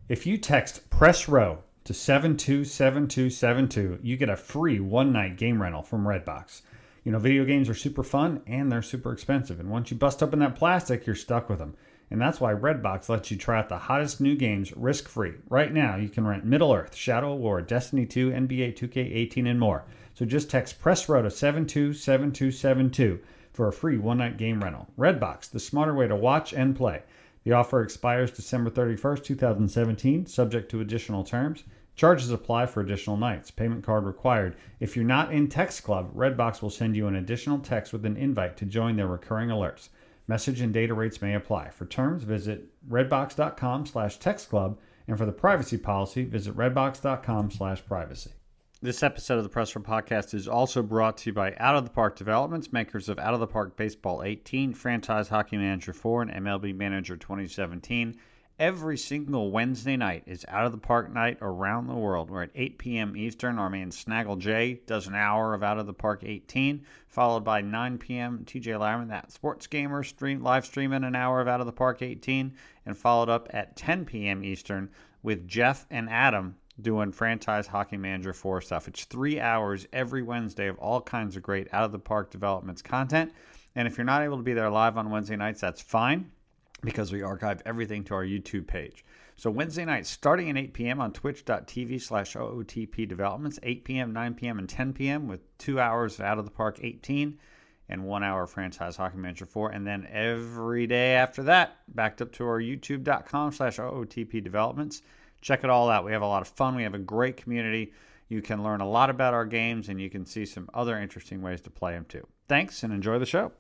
If you text Press Row to 727272, you get a free one-night game rental from Redbox. You know, video games are super fun and they're super expensive. And once you bust open that plastic, you're stuck with them. And that's why Redbox lets you try out the hottest new games risk-free. Right now, you can rent Middle-earth, Shadow of War, Destiny 2, NBA 2K18, and more. So just text Press Row to 727272 for a free one-night game rental. Redbox, the smarter way to watch and play. The offer expires December 31st, 2017, subject to additional terms. Charges apply for additional nights. Payment card required. If you're not in Text Club, Redbox will send you an additional text with an invite to join their recurring alerts. Message and data rates may apply. For terms, visit redbox.com/textclub, and for the privacy policy, visit redbox.com/privacy. This episode of the Press Row Podcast is also brought to you by Out of the Park Developments, makers of Out of the Park Baseball 18, Franchise Hockey Manager 4, and MLB Manager 2017. Every single Wednesday night is Out of the Park night around the world. We're at 8 p.m. Eastern. Our man Snaggle J does an hour of Out of the Park 18, followed by 9 p.m. TJ Lyman, that sports gamer, live streaming an hour of Out of the Park 18, and followed up at 10 p.m. Eastern with Jeff and Adam doing Franchise Hockey Manager 4 stuff. It's 3 hours every Wednesday of all kinds of great Out of the Park Developments content. And if you're not able to be there live on Wednesday nights, that's fine, because we archive everything to our YouTube page. So Wednesday nights, starting at 8 p.m. on twitch.tv/OOTP Developments, 8 p.m., 9 p.m., and 10 p.m. with 2 hours of Out of the Park 18 and 1 hour of Franchise Hockey Manager 4. And then every day after that, backed up to our youtube.com/OOTP Developments. Check it all out. We have a lot of fun. We have a great community. You can learn a lot about our games, and you can see some other interesting ways to play them too. Thanks, and enjoy the show.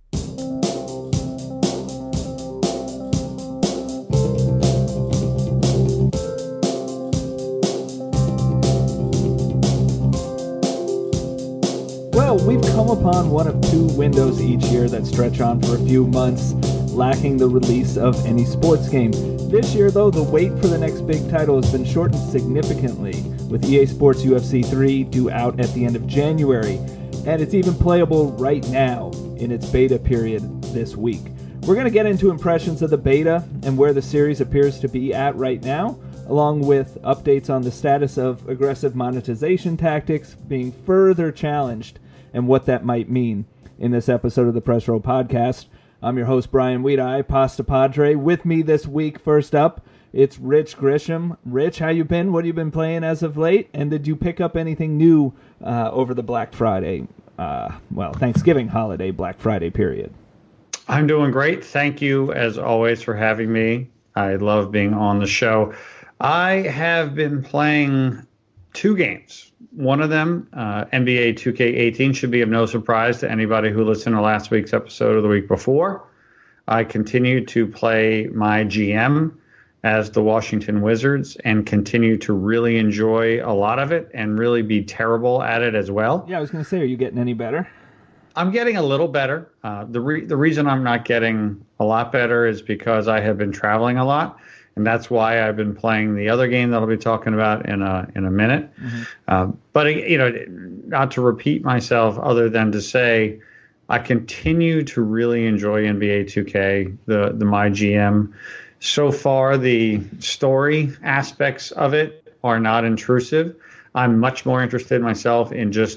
Well, we've come upon one of two windows each year that stretch on for a few months, lacking the release of any sports game. This year, though, the wait for the next big title has been shortened significantly, with EA Sports UFC 3 due out at the end of January, and it's even playable right now in its beta period this week. We're going to get into impressions of the beta and where the series appears to be at right now, along with updates on the status of aggressive monetization tactics being further challenged and what that might mean in this episode of the Press Row Podcast. I'm your host, Brian Weedeye, Pasta Padre. With me this week, first up, it's Rich Grisham. Rich, how you been? What have you been playing as of late? And did you pick up anything new over the Black Friday, Thanksgiving holiday Black Friday period? I'm doing great. Thank you, as always, for having me. I love being on the show. I have been playing 2 games. One of them, NBA 2K18, should be of no surprise to anybody who listened to last week's episode or the week before. I continue to play my GM as the Washington Wizards and continue to really enjoy a lot of it and really be terrible at it as well. Yeah, I was going to say, are you getting any better? I'm getting a little better. The reason I'm not getting a lot better is because I have been traveling a lot. And that's why I've been playing the other game that I'll be talking about in a minute. Mm-hmm. But, not to repeat myself other than to say I continue to really enjoy NBA 2K, the My GM. So far, the story aspects of it are not intrusive. I'm much more interested myself in just,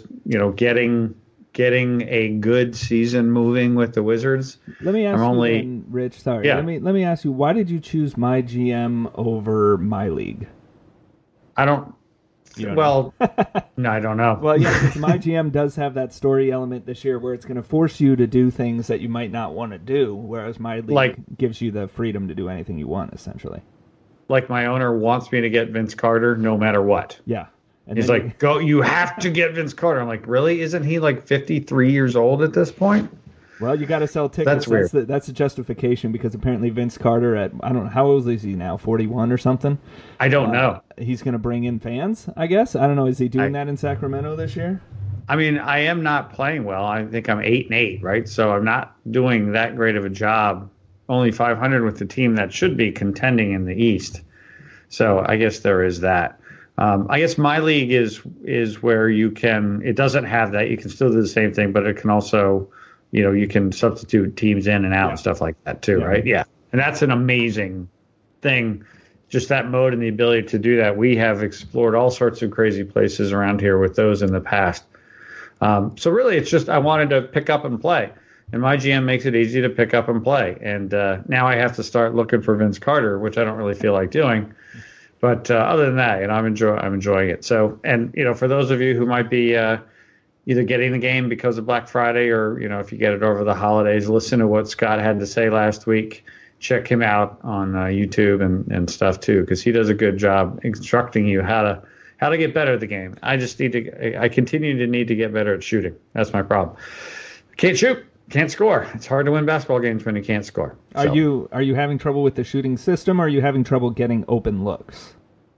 getting a good season moving with the Wizards. Let me ask you then, Rich, sorry. Yeah. Let me ask you, why did you choose My GM over My League? I don't No, I don't know. Well, yeah, because My GM does have that story element this year where it's going to force you to do things that you might not want to do, whereas My League gives you the freedom to do anything you want, essentially. Like my owner wants me to get Vince Carter no matter what. Yeah. And he's like, go! You have to get Vince Carter. I'm like, really? Isn't he like 53 years old at this point? Well, you got to sell tickets. That's weird. That's a justification because apparently Vince Carter I don't know, how old is he now? 41 or something? I don't know. He's going to bring in fans, I guess. I don't know. Is he doing that in Sacramento this year? I mean, I am not playing well. I think I'm 8-8, right? So I'm not doing that great of a job. Only 500 with the team that should be contending in the East. So I guess there is that. I guess My League is where you can. It doesn't have that. You can still do the same thing, but it can also, you can substitute teams in and out and stuff like that too, right? Yeah, and that's an amazing thing. just that mode and the ability to do that. We have explored all sorts of crazy places around here with those in the past. So really, it's just I wanted to pick up and play. And my GM makes it easy to pick up and play. And now I have to start looking for Vince Carter, which I don't really feel like doing. But other than that, I'm enjoying it. So, and for those of you who might be either getting the game because of Black Friday or if you get it over the holidays, listen to what Scott had to say last week. Check him out on YouTube and stuff too, because he does a good job instructing you how to get better at the game. I continue to need to get better at shooting. That's my problem. Can't shoot. Can't score. It's hard to win basketball games when you can't score. So. Are you having trouble with the shooting system, or are you having trouble getting open looks?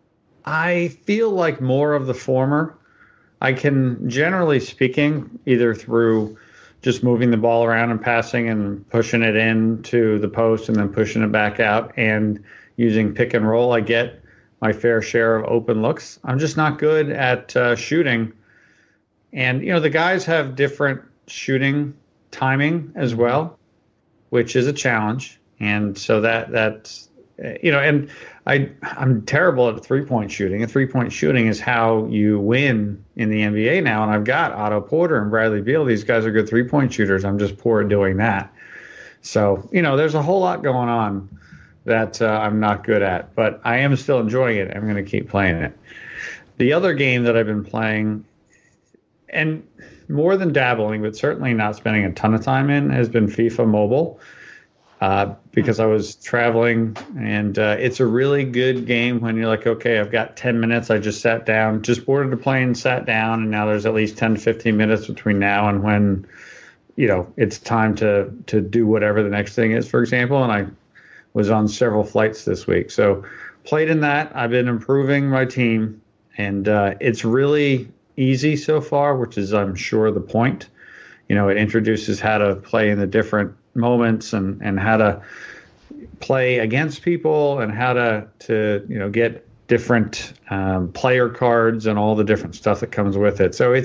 I feel like more of the former. I can, generally speaking, either through just moving the ball around and passing and pushing it into the post and then pushing it back out and using pick and roll, I get my fair share of open looks. I'm just not good at shooting. And, the guys have different shooting timing as well, which is a challenge. And so that's and I'm terrible at three-point shooting. And three-point shooting is how you win in the NBA now. And I've got Otto Porter and Bradley Beal. These guys are good three-point shooters. I'm just poor at doing that. So, there's a whole lot going on that I'm not good at. But I am still enjoying it. I'm going to keep playing it. The other game that I've been playing, and more than dabbling, but certainly not spending a ton of time in, has been FIFA Mobile. Because I was traveling, and it's a really good game when you're like, okay, I've got 10 minutes. I just sat down, just boarded a plane, sat down, and now there's at least 10 to 15 minutes between now and when, it's time to do whatever the next thing is, for example. And I was on several flights this week. So played in that. I've been improving my team, and it's really easy so far, which is, I'm sure, the point. It introduces how to play in the different moments and how to play against people and how to get different player cards and all the different stuff that comes with it. So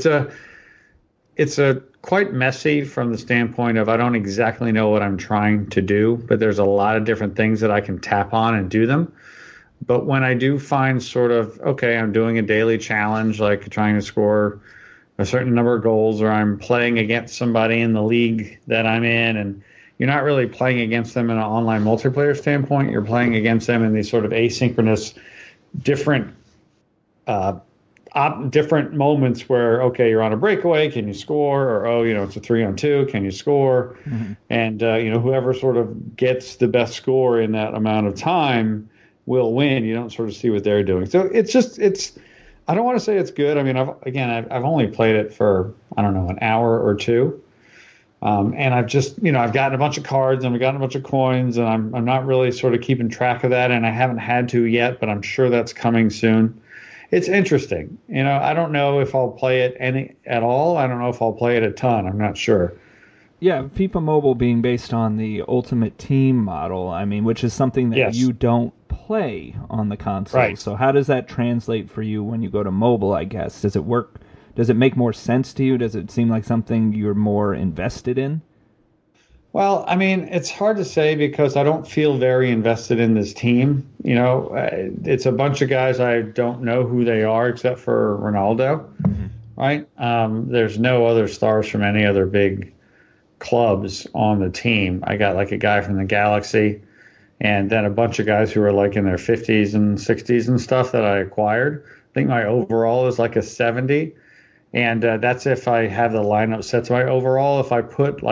it's a quite messy from the standpoint of I don't exactly know what I'm trying to do, but there's a lot of different things that I can tap on and do them. But when I do find sort of, okay, I'm doing a daily challenge, like trying to score a certain number of goals, or I'm playing against somebody in the league that I'm in, and you're not really playing against them in an online multiplayer standpoint. You're playing against them in these sort of asynchronous, different moments where, okay, you're on a breakaway, can you score? Or, it's a 3-on-2, can you score? Mm-hmm. And, whoever sort of gets the best score in that amount of time will win. You don't sort of see what they're doing. So I don't want to say it's good. I mean, I've only played it for, an hour or two. And I've just, I've gotten a bunch of cards and I've gotten a bunch of coins, and I'm not really sort of keeping track of that, and I haven't had to yet, but I'm sure that's coming soon. It's interesting. I don't know if I'll play it at all. I don't know if I'll play it a ton. I'm not sure. Yeah, FIFA Mobile being based on the Ultimate Team model, which is something that you don't play on the console. Right. So how does that translate for you when you go to mobile, I guess? Does it work? Does it make more sense to you? Does it seem like something you're more invested in? Well, it's hard to say because I don't feel very invested in this team. It's a bunch of guys I don't know who they are except for Ronaldo, mm-hmm. right? There's no other stars from any other big clubs on the team. I got like a guy from the Galaxy, and then a bunch of guys who are like in their 50s and 60s and stuff that I acquired. I think my overall is like a 70. And that's if I have the lineup set to my overall. If I put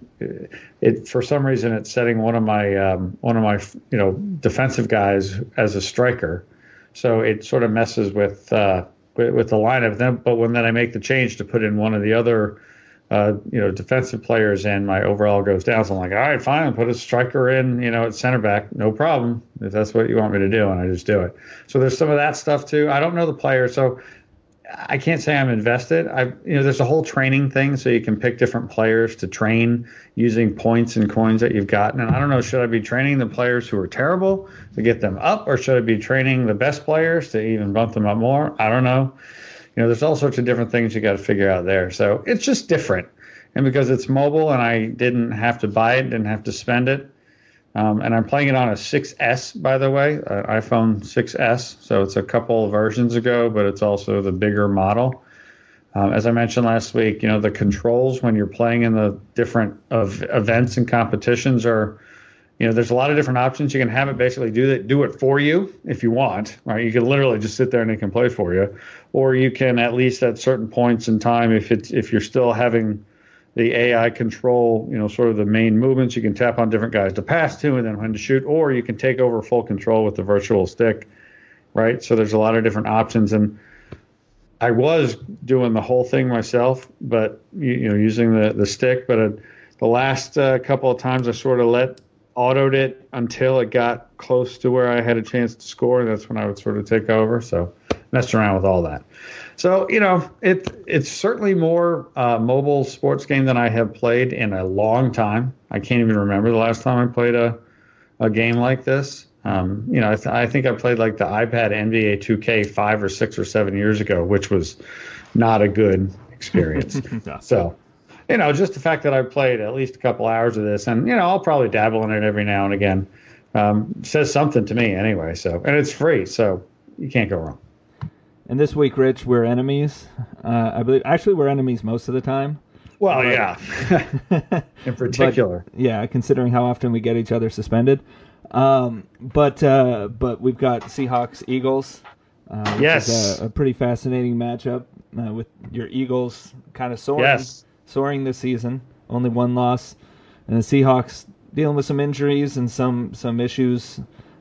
it for some reason, it's setting one of my defensive guys as a striker, so it sort of messes with the lineup. But when I make the change to put in one of the other defensive players in, my overall goes down. So I'm like, all right, fine, I'll put a striker in, at center back, no problem, if that's what you want me to do, and I just do it. So there's some of that stuff too. I don't know the player, so I can't say I'm invested. There's a whole training thing, so you can pick different players to train using points and coins that you've gotten. And I don't know, should I be training the players who are terrible to get them up, or should I be training the best players to even bump them up more? I don't know. There's all sorts of different things you got to figure out there. So it's just different. And because it's mobile and I didn't have to buy it, didn't have to spend it, And I'm playing it on a 6S, by the way, iPhone 6S. So it's a couple of versions ago, but it's also the bigger model. As I mentioned last week, the controls when you're playing in the different events and competitions are, there's a lot of different options. You can have it basically do it for you if you want, right? You can literally just sit there and it can play for you, or you can at least at certain points in time, if you're still having the AI control, sort of the main movements, you can tap on different guys to pass to and then when to shoot, or you can take over full control with the virtual stick, right? So there's a lot of different options, and I was doing the whole thing myself, but using the stick. But the last couple of times I sort of autoed it until it got close to where I had a chance to score, and that's when I would sort of take over. So messed around with all that. So it's certainly more mobile sports game than I have played in a long time. I can't even remember the last time I played a game like this. I think I played like the iPad NBA 2K 5 or 6 or 7 years ago, which was not a good experience. No. So, just the fact that I played at least a couple hours of this, and I'll probably dabble in it every now and again, says something to me anyway. So, and it's free, so you can't go wrong. And this week, Rich, we're enemies. I believe actually we're enemies most of the time. Well, yeah, in particular. But, yeah, considering how often we get each other suspended. But we've got Seahawks-Eagles. Yes. Which is a pretty fascinating matchup with your Eagles kind of soaring this season. Only one loss. And the Seahawks dealing with some injuries and some issues,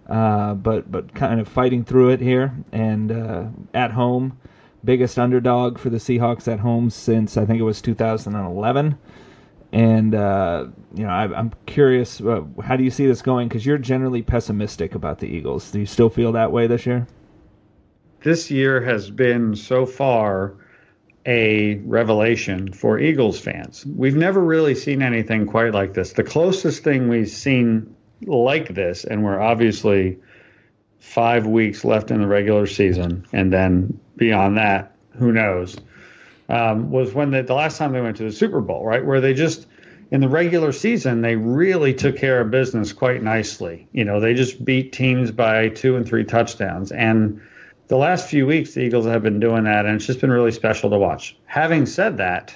but kind of fighting through it here. And at home, biggest underdog for the Seahawks at home since I think it was 2011. And, I'm curious, how do you see this going? Because you're generally pessimistic about the Eagles. Do you still feel that way this year? This year has been so far a revelation for Eagles fans. We've never really seen anything quite like this. The closest thing we've seen like this, and we're obviously 5 weeks left in the regular season, and then beyond that, who knows, was when the last time they went to the Super Bowl, right, where they just, in the regular season, they really took care of business quite nicely. They just beat teams by 2 and 3 touchdowns. And the last few weeks, the Eagles have been doing that, and it's just been really special to watch. Having said that,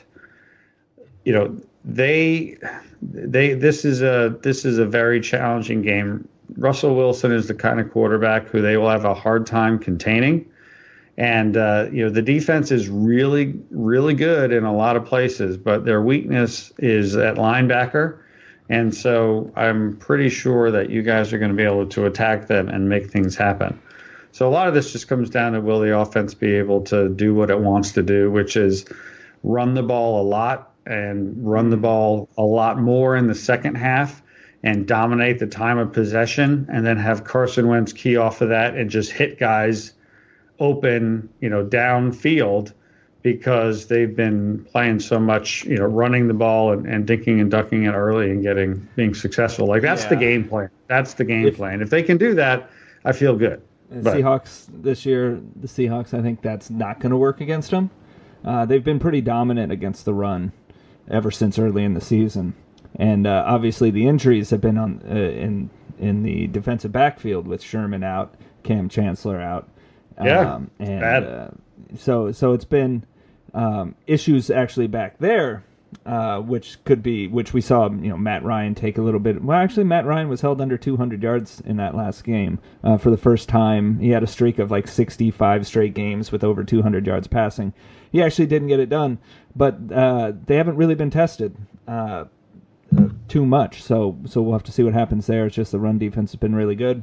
this is a very challenging game. Russell Wilson is the kind of quarterback who they will have a hard time containing. And, the defense is really, really good in a lot of places, but their weakness is at linebacker. And so I'm pretty sure that you guys are going to be able to attack them and make things happen. So a lot of this just comes down to, will the offense be able to do what it wants to do, which is run the ball a lot and run the ball a lot more in the second half and dominate the time of possession, and then have Carson Wentz key off of that and just hit guys open, downfield, because they've been playing so much, running the ball and dinking and ducking it early and being successful. Like, that's the game plan. That's the game plan. If they can do that, I feel good. Seahawks this year, I think that's not going to work against them. They've been pretty dominant against the run ever since early in the season. And obviously the injuries have been on in the defensive backfield with Sherman out, Cam Chancellor out. Bad. So it's been issues actually back there, which we saw, Matt Ryan take a little bit. Well, actually, Matt Ryan was held under 200 yards in that last game for the first time. He had a streak of like 65 straight games with over 200 yards passing. He actually didn't get it done, but they haven't really been tested too much. So we'll have to see what happens there. It's just the run defense has been really good.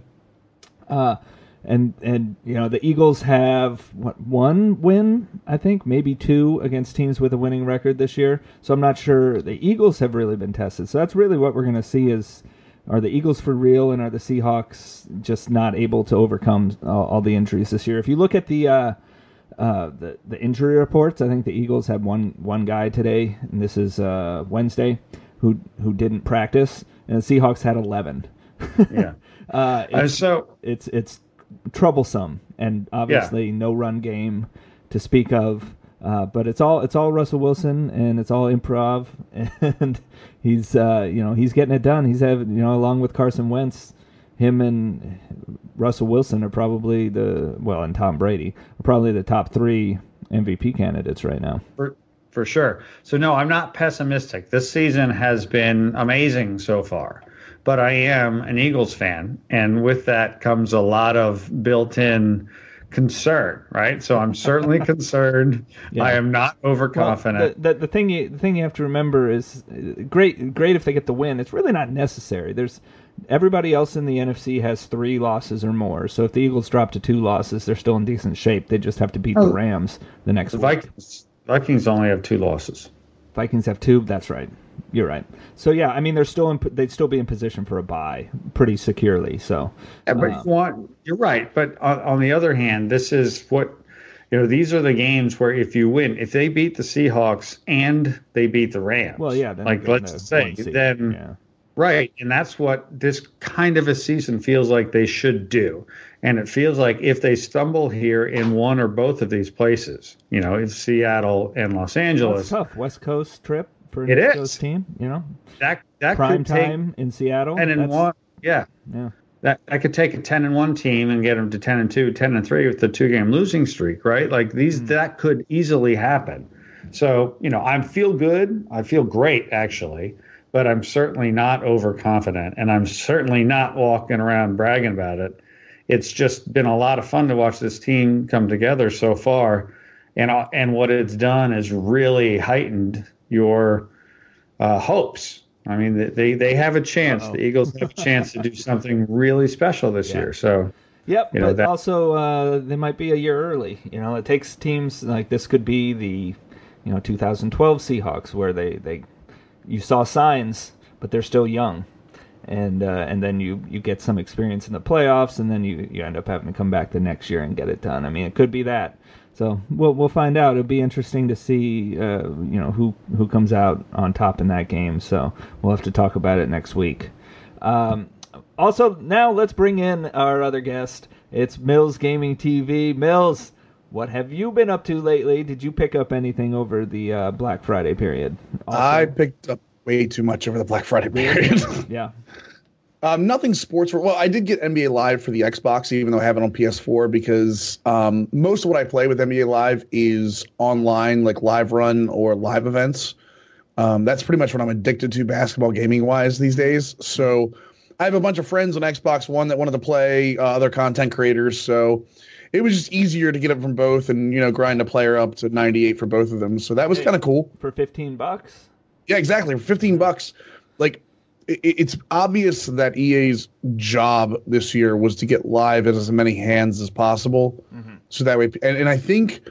And the Eagles have one win, I think, maybe 2 against teams with a winning record this year. So I'm not sure the Eagles have really been tested. So that's really what we're going to see is, are the Eagles for real, and are the Seahawks just not able to overcome all the injuries this year? If you look at the injury reports, I think the Eagles had one guy today, and this is Wednesday, who didn't practice, and the Seahawks had 11. Yeah. It's troublesome, and obviously no run game to speak of. But it's all Russell Wilson, and it's all improv, and he's getting it done. He's having, along with Carson Wentz, him and Russell Wilson are probably and Tom Brady are probably the top 3 MVP candidates right now. For sure. So no, I'm not pessimistic. This season has been amazing so far, but I am an Eagles fan, and with that comes a lot of built-in concern, right? So I'm certainly concerned. Yeah. I am not overconfident. Well, the thing you have to remember is great if they get the win. It's really not necessary. There's everybody else in the NFC has 3 losses or more. So if the Eagles drop to 2 losses, they're still in decent shape. They just have to beat the Rams the next week. Vikings only have 2 losses. Vikings have 2. That's right. You're right. So yeah, I mean, they'd still be in position for a bye pretty securely. So, yeah, but you're right. But on the other hand, this is what these are the games where if you win, if they beat the Seahawks and they beat the Rams, well, yeah, then let's say then. Yeah. Right, and that's what this kind of a season feels like they should do. And it feels like if they stumble here in one or both of these places, in Seattle and Los Angeles. That's tough. West Coast trip for an East Coast team, That prime could take time in Seattle. 10-1. Yeah. That could take a 10-1 team and get them to 10-2, 10-3 with the 2-game losing streak, right? Like that could easily happen. So, I feel good. I feel great, actually. But I'm certainly not overconfident, and I'm certainly not walking around bragging about it. It's just been a lot of fun to watch this team come together so far, and what it's done is really heightened your hopes. I mean, they have a chance. The Eagles have a chance to do something really special this year. So, yep. But also, they might be a year early. It takes teams like this. Could be the 2012 Seahawks where you saw signs, but they're still young, and then you get some experience in the playoffs, and then you end up having to come back the next year and get it done. I mean, it could be that. So we'll find out. It'll be interesting to see who comes out on top in that game. So we'll have to talk about it next week. Also, now let's bring in our other guest. It's Mills Gaming TV. Mills, what have you been up to lately? Did you pick up anything over the Black Friday period? Also, I picked up way too much over the Black Friday period. Yeah. Nothing sports. Well, I did get NBA Live for the Xbox, even though I have it on PS4, because most of what I play with NBA Live is online, like live run or live events. That's pretty much what I'm addicted to basketball gaming-wise these days. So I have a bunch of friends on Xbox One that wanted to play, other content creators, so it was just easier to get it from both and, grind a player up to 98 for both of them. So that was kind of cool. For $15? Yeah, exactly. For $15. Like, it's obvious that EA's job this year was to get live in as many hands as possible. Mm-hmm. So that way, and I think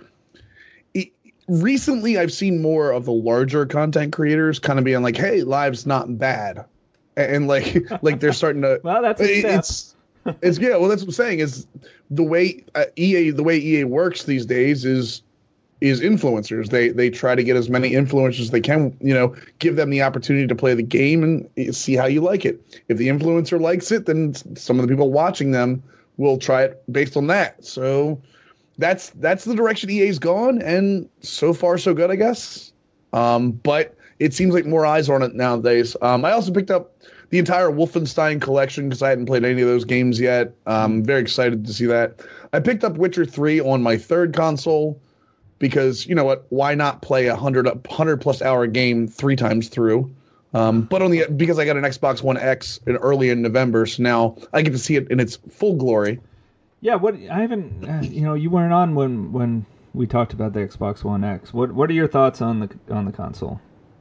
recently I've seen more of the larger content creators kind of being like, hey, live's not bad. And like they're starting to, well, that's a step. It's yeah. Well, that's what I'm saying. Is the way EA works these days is influencers. They try to get as many influencers as they can. Give them the opportunity to play the game and see how you like it. If the influencer likes it, then some of the people watching them will try it based on that. So that's the direction EA's gone, and so far so good, I guess. But it seems like more eyes are on it nowadays. I also picked up the entire Wolfenstein collection because I hadn't played any of those games yet. I'm very excited to see that. I picked up Witcher 3 on my third console because, you know what, why not play a 100-plus hour game 3 times through? But because I got an Xbox One X early in November, so now I get to see it in its full glory. Yeah, I haven't, you weren't on when we talked about the Xbox One X. What are your thoughts on the console?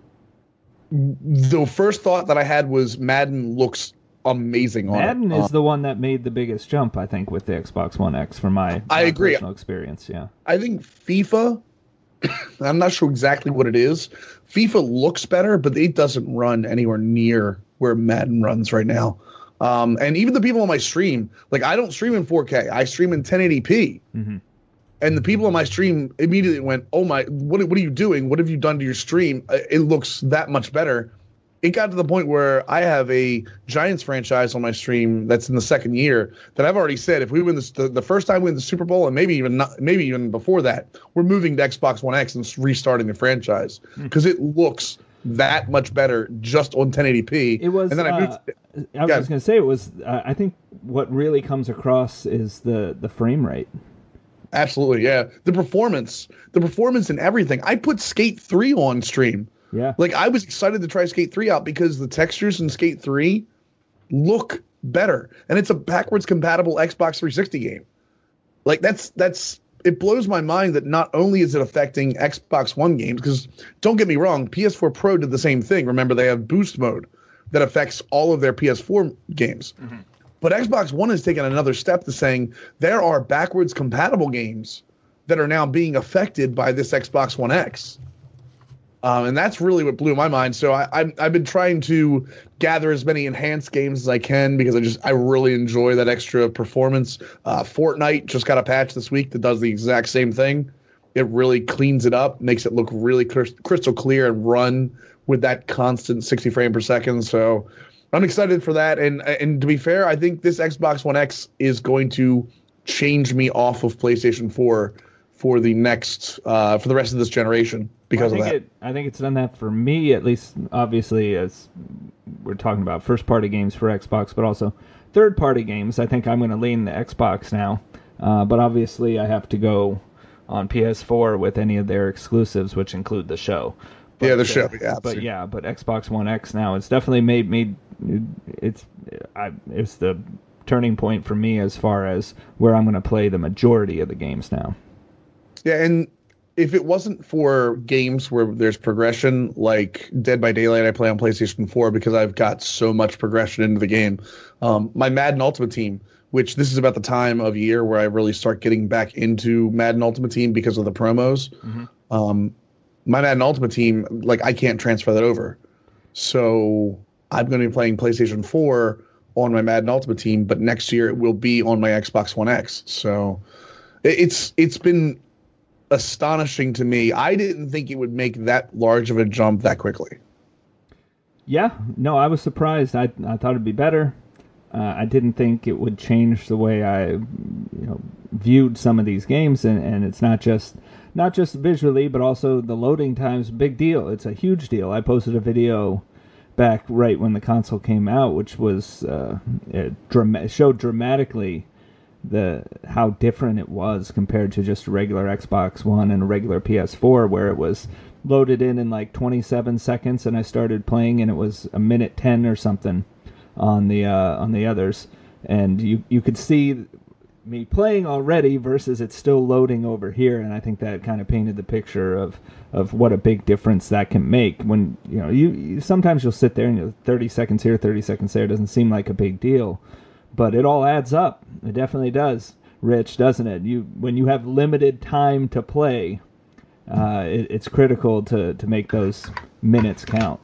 The first thought that I had was Madden looks amazing on it. Madden is the one that made the biggest jump, I think, with the Xbox One X from my agree. Personal experience. Yeah, I think FIFA, I'm not sure exactly what it is. FIFA looks better, but it doesn't run anywhere near where Madden runs right now. And even the people on my stream, like I don't stream in 4K. I stream in 1080p. Mm-hmm. And the people on my stream immediately went, "Oh my! What are you doing? What have you done to your stream? It looks that much better." it got to the point where I have a Giants franchise on my stream that's in the second year that I've already said if we win the first time we win the Super Bowl, and maybe even before that, we're moving to Xbox One X and restarting the franchise because it looks that much better just on 1080p. It was. And then I was going to say it was. I think what really comes across is the frame rate. Absolutely, yeah. The performance and everything. I put Skate 3 on stream. Yeah. Like, I was excited to try Skate 3 out because the textures in Skate 3 look better. And it's a backwards compatible Xbox 360 game. Like, it blows my mind that not only is it affecting Xbox One games, because don't get me wrong, PS4 Pro did the same thing. Remember, they have boost mode that affects all of their PS4 games. Mm-hmm. But Xbox One has taken another step to saying there are backwards compatible games that are now being affected by this Xbox One X. And that's really what blew my mind. So I've been trying to gather as many enhanced games as I can because I really enjoy that extra performance. Fortnite just got a patch this week that does the exact same thing. It really cleans it up, makes it look really crystal clear and run with that constant 60 frame per second. So I'm excited for that. And to be fair, I think this Xbox One X is going to change me off of PlayStation 4 for the rest of this generation. Because of that. I think it's done that for me, at least, obviously, as we're talking about first-party games for Xbox, but also third-party games. I think I'm going to lean the Xbox now. But obviously, I have to go on PS4 with any of their exclusives, which include the show. But, the show, yeah. But Xbox One X now, it's definitely made me... It's the turning point for me as far as where I'm going to play the majority of the games now. Yeah, and if it wasn't for games where there's progression, like Dead by Daylight I play on PlayStation 4 because I've got so much progression into the game. My Madden Ultimate Team, which this is about the time of year where I really start getting back into Madden Ultimate Team because of the promos. Mm-hmm. My Madden Ultimate Team, like, I can't transfer that over. So I'm going to be playing PlayStation 4 on my Madden Ultimate Team, but next year it will be on my Xbox One X. So it's been astonishing to me. I didn't think it would make that large of a jump that quickly. Yeah, no, I was surprised. I thought it'd be better. I didn't think it would change the way I viewed some of these games, and it's not just visually, but also the loading time's a big deal. It's a huge deal. I posted a video back right when the console came out, which was showed dramatically how different it was compared to just a regular Xbox One and a regular PS4, where it was loaded in like 27 seconds, and I started playing, and it was a minute 10 or something on the others, and you could see me playing already versus it's still loading over here, and I think that kind of painted the picture of what a big difference that can make. When you sometimes you'll sit there and 30 seconds here, 30 seconds there, it doesn't seem like a big deal. But it all adds up. It definitely does, Rich, doesn't it? When you have limited time to play, it's critical to make those minutes count.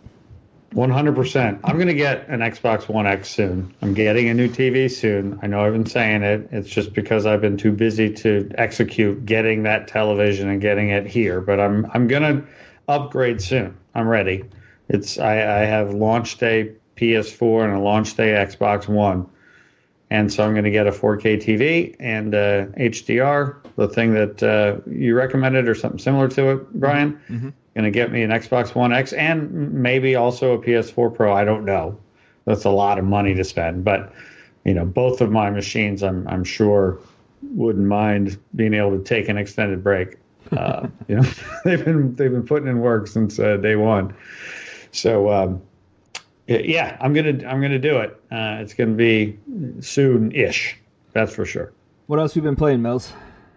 100%. I'm going to get an Xbox One X soon. I'm getting a new TV soon. I know I've been saying it. It's just because I've been too busy to execute getting that television and getting it here. But I'm going to upgrade soon. I'm ready. I have launch day PS4 and a launch day Xbox One. And so I'm going to get a 4K TV and HDR, the thing that you recommended or something similar to it, Brian. Mm-hmm. Going to get me an Xbox One X and maybe also a PS4 Pro. I don't know. That's a lot of money to spend. But, both of my machines, I'm sure, wouldn't mind being able to take an extended break. They've been putting in work since day one. So, yeah, I'm gonna do it. It's gonna be soon-ish. That's for sure. What else have you been playing, Mills?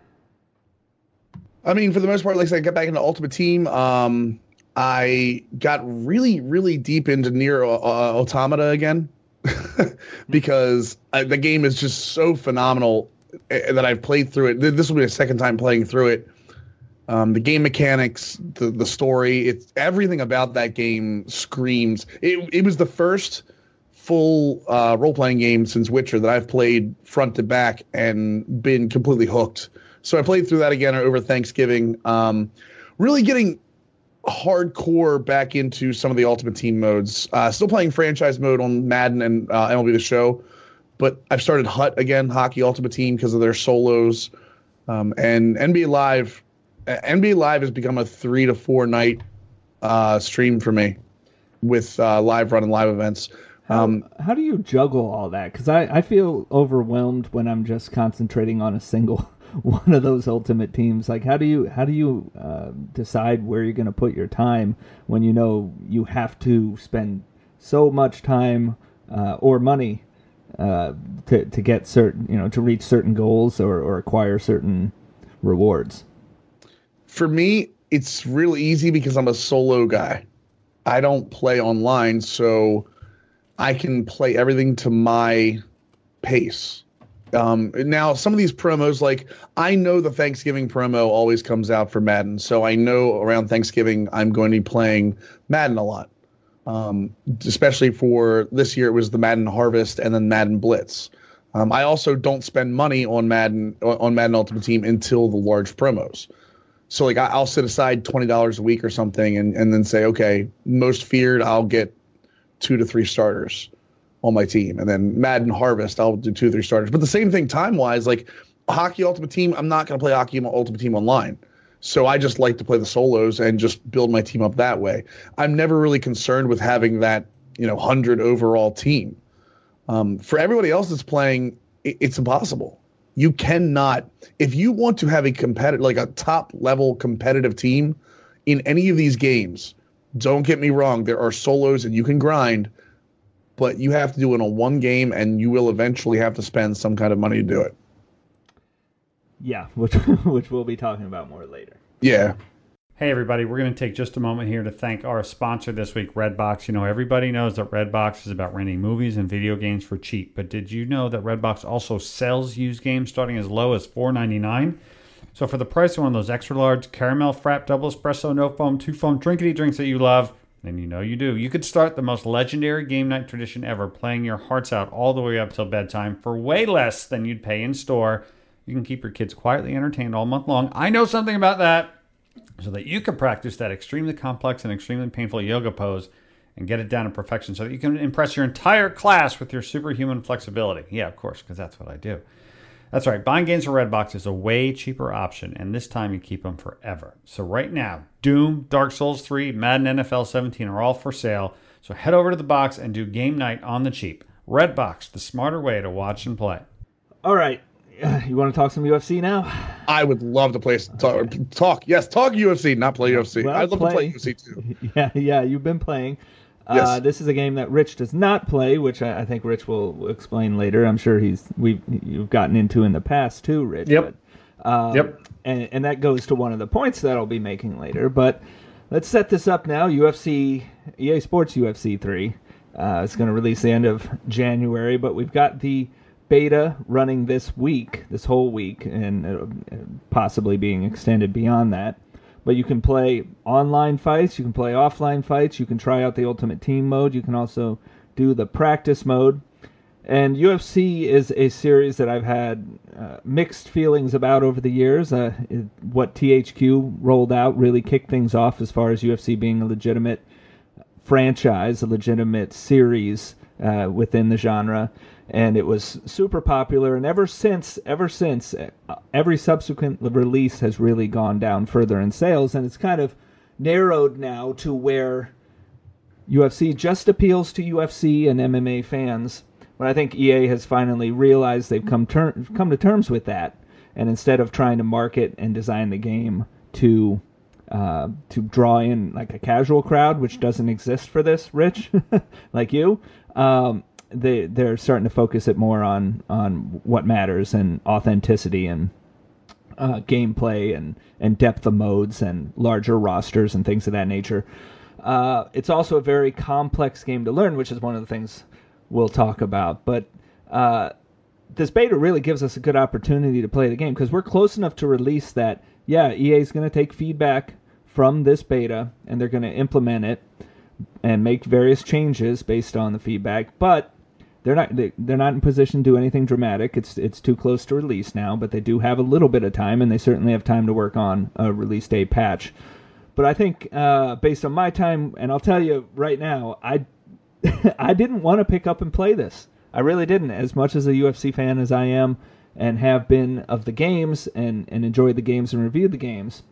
I mean, for the most part, like I said, I got back into Ultimate Team. I got really, really deep into Nier Automata again because the game is just so phenomenal that I've played through it. This will be the second time playing through it. The game mechanics, the story, it's everything about that game screams. It was the first full role-playing game since Witcher that I've played front to back and been completely hooked. So I played through that again over Thanksgiving, really getting hardcore back into some of the Ultimate Team modes. Still playing franchise mode on Madden and MLB The Show, but I've started HUT again, Hockey Ultimate Team, because of their solos. And NBA Live has become a 3 to 4 night stream for me with live run and live events. How do you juggle all that? Because I feel overwhelmed when I'm just concentrating on a single one of those Ultimate Teams. Like, how do you decide where you're going to put your time when you know you have to spend so much time or money to get certain, to reach certain goals or acquire certain rewards? For me, it's really easy because I'm a solo guy. I don't play online, so I can play everything to my pace. Now, some of these promos, like I know the Thanksgiving promo always comes out for Madden, so I know around Thanksgiving I'm going to be playing Madden a lot. Especially for this year, it was the Madden Harvest and then Madden Blitz. I also don't spend money on Madden Ultimate Team until the large promos. So like I'll set aside $20 a week or something and then say, okay, most feared, I'll get 2 to 3 starters on my team. And then Madden Harvest, I'll do 2 or 3 starters. But the same thing time-wise, like Hockey Ultimate Team, I'm not going to play Hockey Ultimate Team online. So I just like to play the solos and just build my team up that way. I'm never really concerned with having that, 100 overall team. For everybody else that's playing, it's impossible. You cannot, if you want to have a competitive, like a top-level competitive team in any of these games, don't get me wrong, there are solos and you can grind, but you have to do it on one game, and you will eventually have to spend some kind of money to do it. Yeah, which we'll be talking about more later. Yeah. Hey, everybody, we're going to take just a moment here to thank our sponsor this week, Redbox. Everybody knows that Redbox is about renting movies and video games for cheap, but did you know that Redbox also sells used games starting as low as $4.99? So for the price of one of those extra large caramel frap double espresso no foam 2 foam drinkity drinks that you love, and you do, you could start the most legendary game night tradition ever, playing your hearts out all the way up till bedtime for way less than you'd pay in store. You can keep your kids quietly entertained all month long. I know something about that. So that you can practice that extremely complex and extremely painful yoga pose and get it down to perfection so that you can impress your entire class with your superhuman flexibility. Yeah, of course, because that's what I do. That's right. Buying games for Redbox is a way cheaper option, and this time you keep them forever. So right now, Doom, Dark Souls 3, Madden NFL 17 are all for sale. So head over to the box and do game night on the cheap. Redbox, the smarter way to watch and play. All right. You want to talk some UFC now? I would love to play talk. Yes, talk UFC, not play UFC. I'd love to play UFC too. Yeah, you've been playing. Yes. This is a game that Rich does not play, which I think Rich will explain later. I'm sure you've gotten into in the past too, Rich. Yep. But, yep. And that goes to one of the points that I'll be making later. But let's set this up now. EA Sports UFC 3. It's going to release the end of January, but we've got the beta running this whole week, and possibly being extended beyond that. But you can play online fights, you can play offline fights, you can try out the Ultimate Team mode, you can also do the practice mode. And UFC is a series that I've had mixed feelings about over the years. What THQ rolled out really kicked things off as far as UFC being a legitimate franchise, a legitimate series within the genre. And it was super popular, and ever since, every subsequent release has really gone down further in sales, and it's kind of narrowed now to where UFC just appeals to UFC and MMA fans. But I think EA has finally realized they've come to terms with that, and instead of trying to market and design the game to draw in like a casual crowd, which doesn't exist for this, Rich, like you. They're starting to focus it more on what matters, and authenticity and gameplay and depth of modes and larger rosters and things of that nature. It's also a very complex game to learn, which is one of the things we'll talk about. But this beta really gives us a good opportunity to play the game, because we're close enough to release that, EA is going to take feedback from this beta, and they're going to implement it and make various changes based on the feedback, but they're not in position to do anything dramatic. It's too close to release now, but they do have a little bit of time, and they certainly have time to work on a release day patch. But I think based on my time, and I'll tell you right now, I didn't want to pick up and play this. I really didn't. As much as a UFC fan as I am and have been of the games and enjoyed the games and reviewed the games,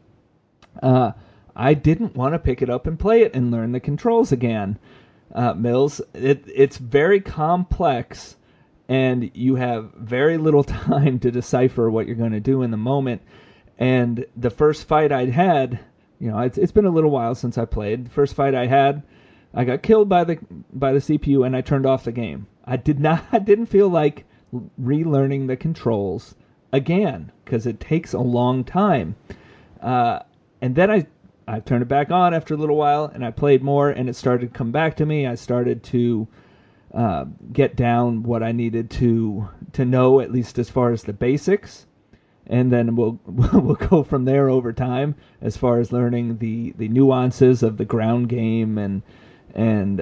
I didn't want to pick it up and play it and learn the controls again. Mills, it's very complex, and you have very little time to decipher what you're going to do in the moment. And the first fight I'd had, it's been a little while since I played. The first fight I had, I got killed by the CPU, and I turned off the game. I didn't feel like relearning the controls again, because it takes a long time. And then I turned it back on after a little while, and I played more, and it started to come back to me. I started to get down what I needed to know, at least as far as the basics, and then we'll go from there over time as far as learning the nuances of the ground game and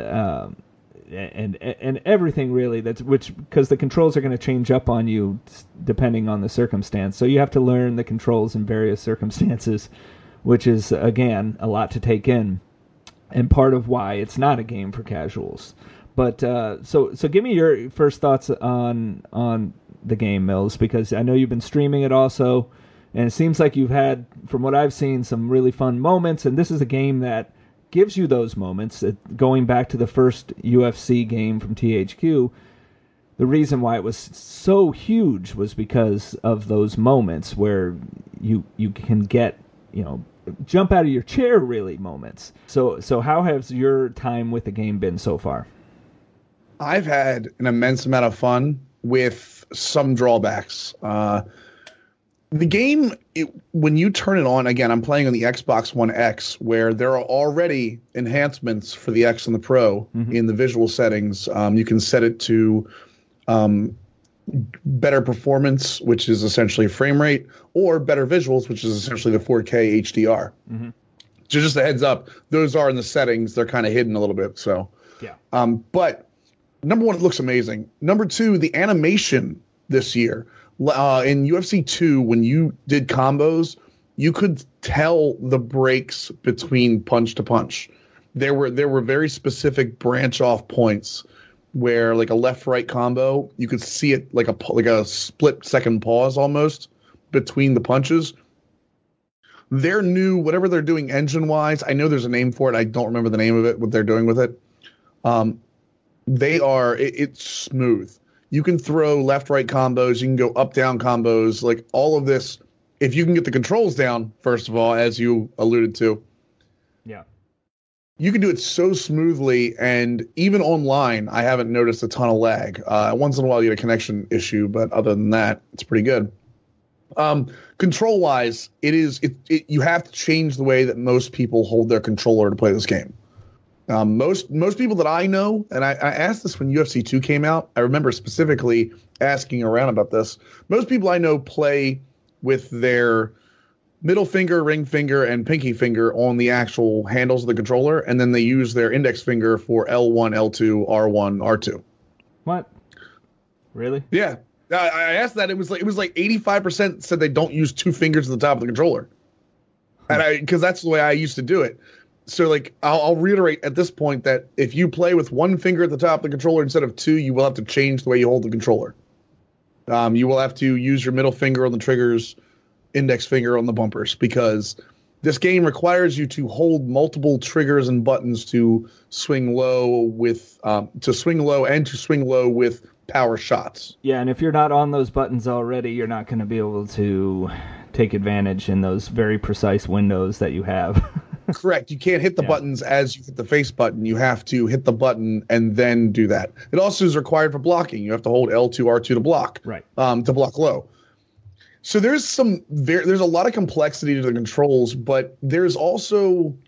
everything really, because the controls are going to change up on you depending on the circumstance. So you have to learn the controls in various circumstances, which is, again, a lot to take in, and part of why it's not a game for casuals. But so give me your first thoughts on the game, Mills, because I know you've been streaming it also, and it seems like you've had, from what I've seen, some really fun moments, and this is a game that gives you those moments. Going back to the first UFC game from THQ, the reason why it was so huge was because of those moments where you can get, jump out of your chair really moments. So how has your time with the game been so far? I've had an immense amount of fun with some drawbacks. The game, when you turn it on, again, I'm playing on the Xbox One X, where there are already enhancements for the X and the Pro in the visual settings. You can set it to better performance, which is essentially frame rate, or better visuals, which is essentially the 4K HDR. So just a heads up, those are in the settings. They're kind of hidden a little bit. So, yeah. But number one, it looks amazing. Number two, the animation this year. In UFC 2, when you did combos, you could tell the breaks between punch to punch. There were very specific branch off points where, like a left-right combo, you could see it like a split-second pause almost between the punches. Their new, whatever they're doing engine-wise, I know there's a name for it. I don't remember the name of it, what they're doing with it. It's smooth. You can throw left-right combos. You can go up-down combos. Like all of this, if you can get the controls down, first of all, as you alluded to. Yeah. You can do it so smoothly, and even online, I haven't noticed a ton of lag. Once in a while, you get a connection issue, but other than that, it's pretty good. Control-wise, you have to change the way that most people hold their controller to play this game. Most people that I know, and I asked this when UFC 2 came out. I remember specifically asking around about this. Most people I know play with their middle finger, ring finger, and pinky finger on the actual handles of the controller, and then they use their index finger for L1, L2, R1, R2. What? Really? Yeah. I asked that. It was like 85% said they don't use two fingers at the top of the controller, and because that's the way I used to do it. So, like, I'll reiterate at this point that if you play with one finger at the top of the controller instead of two, you will have to change the way you hold the controller. You will have to use your middle finger on the triggers, index finger on the bumpers, because this game requires you to hold multiple triggers and buttons to swing low with to swing low with power shots. Yeah, and if you're not on those buttons already, you're not going to be able to take advantage in those very precise windows that you have. Correct. You can't hit the buttons as you hit the face button. You have to hit the button and then do that. It also is required for blocking. You have to hold L2, R2 to block. Right. To block low. So there's a lot of complexity to the controls, but there's also,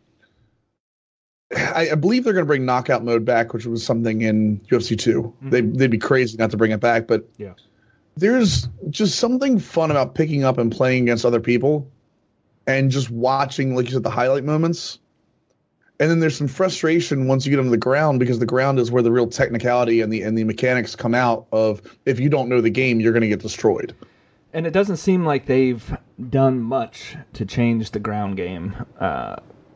I believe they're going to bring knockout mode back, which was something in UFC 2. They'd be crazy not to bring it back, but there's just something fun about picking up and playing against other people and just watching, like you said, the highlight moments. And then there's some frustration once you get on the ground, because the ground is where the real technicality and the mechanics come out of. If you don't know the game, you're going to get destroyed. And it doesn't seem like they've done much to change the ground game.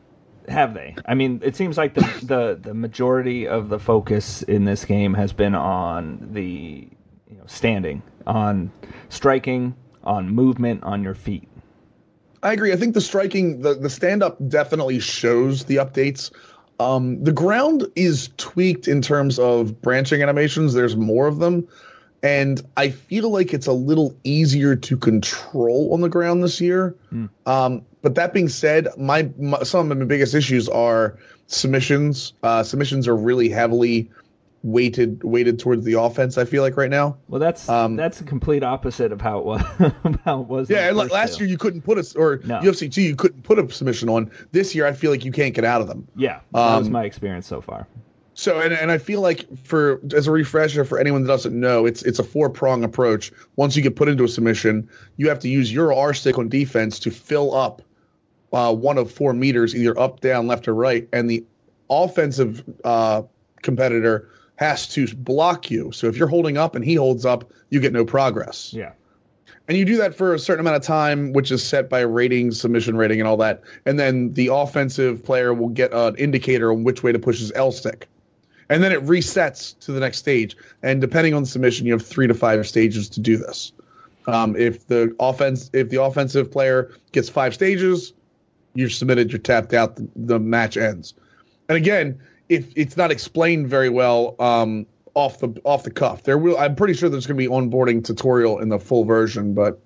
Have they? I mean, it seems like the majority of the focus in this game has been on the standing, on striking, on movement, on your feet. I agree. I think the striking, the stand-up definitely shows the updates. The ground is tweaked in terms of branching animations. There's more of them. And I feel like it's a little easier to control on the ground this year. But that being said, some of my biggest issues are submissions. Submissions are really heavily weighted towards the offense, I feel like, right now. Well, that's the complete opposite of how it was. Yeah, and last year you couldn't put UFC 2, you couldn't put a submission on. This year I feel like you can't get out of them. Yeah, that was my experience so far. So, and I feel like as a refresher for anyone that doesn't know, it's a 4-prong approach. Once you get put into a submission, you have to use your R stick on defense to fill up one of 4 meters, either up, down, left, or right, and the offensive competitor has to block you. So if you're holding up and he holds up, you get no progress. Yeah. And you do that for a certain amount of time, which is set by ratings, submission rating, and all that. And then the offensive player will get an indicator on which way to push his L stick. And then it resets to the next stage. And depending on the submission, you have 3 to 5 stages to do this. If the offensive player gets 5 stages, you're submitted, you're tapped out, the match ends. And again, if it's not explained very well off the cuff, I'm pretty sure there's going to be onboarding tutorial in the full version, but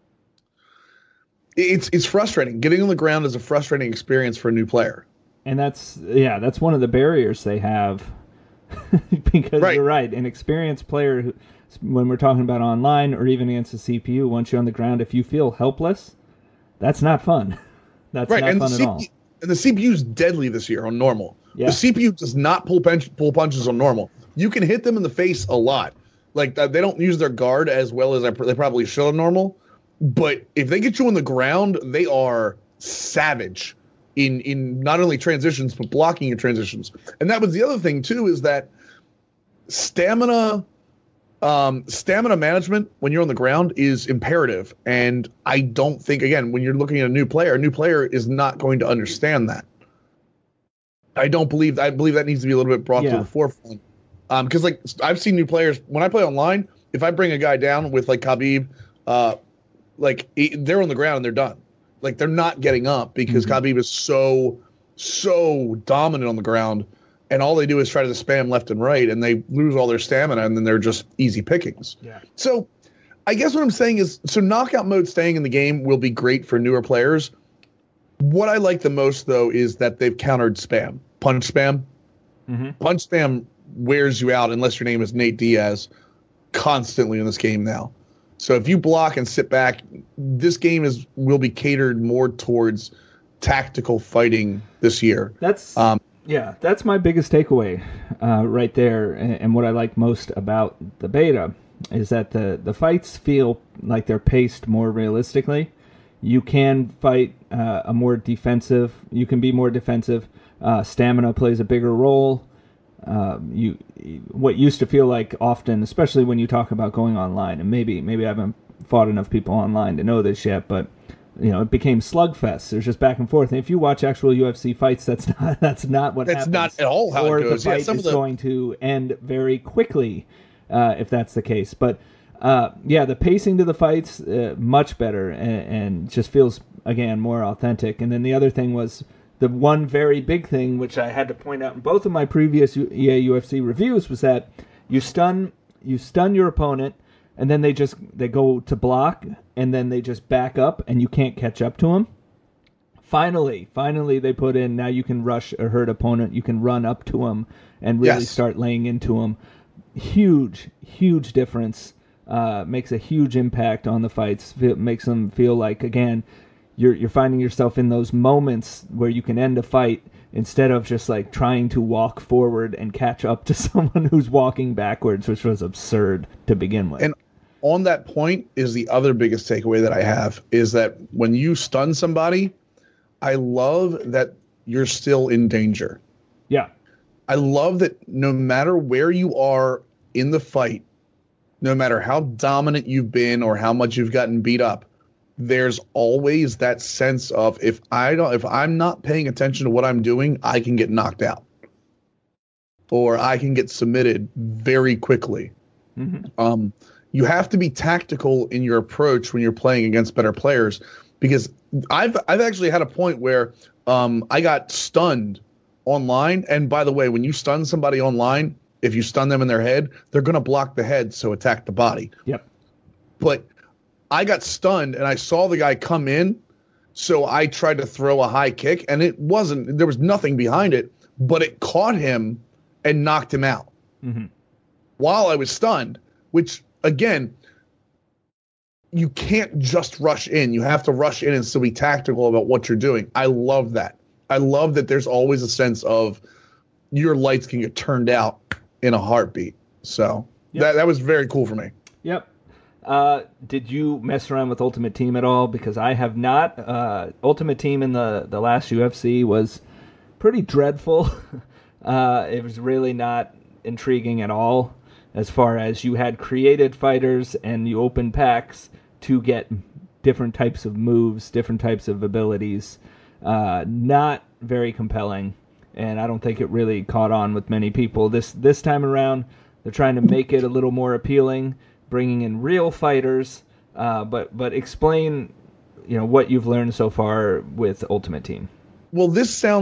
it's frustrating. Getting on the ground is a frustrating experience for a new player. And that's one of the barriers they have. Because You're right, an experienced player, when we're talking about online or even against the CPU, once you're on the ground, if you feel helpless, that's not fun. That's not fun at all. And the CPU is deadly this year on normal. Yeah. The CPU does not pull punches on normal. You can hit them in the face a lot. Like, they don't use their guard as well as they probably should on normal. But if they get you on the ground, they are savage in not only transitions, but blocking your transitions. And that was the other thing, too, is that stamina management when you're on the ground is imperative. And I don't think, again, when you're looking at a new player is not going to understand that. I believe that needs to be a little bit brought to the forefront. Because like I've seen new players when I play online, if I bring a guy down with like Khabib, they're on the ground and they're done. Like they're not getting up because Khabib is so dominant on the ground, and all they do is try to spam left and right, and they lose all their stamina, and then they're just easy pickings. Yeah. So I guess what I'm saying is, knockout mode staying in the game will be great for newer players. What I like the most, though, is that they've countered spam. Punch spam. Punch spam wears you out unless your name is Nate Diaz constantly in this game now. So if you block and sit back, this game will be catered more towards tactical fighting this year. That's my biggest takeaway right there, and what I like most about the beta is that the fights feel like they're paced more realistically. You can fight you can be more defensive. Stamina plays a bigger role. What used to feel like often, especially when you talk about going online, and maybe I haven't fought enough people online to know this yet, but it became slugfest. There's just back and forth. And if you watch actual UFC fights, that's not what happens. That's not at all how it goes. Or the fight is going to end very quickly if that's the case. But the pacing to the fights much better and just feels again more authentic. And then the other thing was, the one very big thing, which I had to point out in both of my previous EA UFC reviews, was that you stun your opponent, and then they go to block, and then they just back up, and you can't catch up to them. Finally, they put in, now you can rush a hurt opponent, you can run up to them, and really start laying into them. Huge difference. Makes a huge impact on the fights. Makes them feel like, again, you're finding yourself in those moments where you can end a fight instead of just like trying to walk forward and catch up to someone who's walking backwards, which was absurd to begin with. And on that point is the other biggest takeaway that I have is that when you stun somebody, I love that you're still in danger. Yeah. I love that no matter where you are in the fight, no matter how dominant you've been or how much you've gotten beat up, there's always that sense of if I'm not paying attention to what I'm doing, I can get knocked out or I can get submitted very quickly. Mm-hmm. You have to be tactical in your approach when you're playing against better players, because I've actually had a point where I got stunned online. And by the way, when you stun somebody online, if you stun them in their head, they're going to block the head, so attack the body. Yep. But I got stunned and I saw the guy come in, so I tried to throw a high kick, and there was nothing behind it, but it caught him and knocked him out while I was stunned, which, again, you can't just rush in. You have to rush in and still be tactical about what you're doing. I love that. I love that there's always a sense of your lights can get turned out in a heartbeat. So that was very cool for me. Yep. Did you mess around with Ultimate Team at all? Because I have not. Ultimate Team in the last UFC was pretty dreadful. It was really not intriguing at all, as far as you had created fighters and you opened packs to get different types of moves, different types of abilities. Not very compelling, and I don't think it really caught on with many people. This time around, they're trying to make it a little more appealing, bringing in real fighters, but explain, what you've learned so far with Ultimate Team. Well,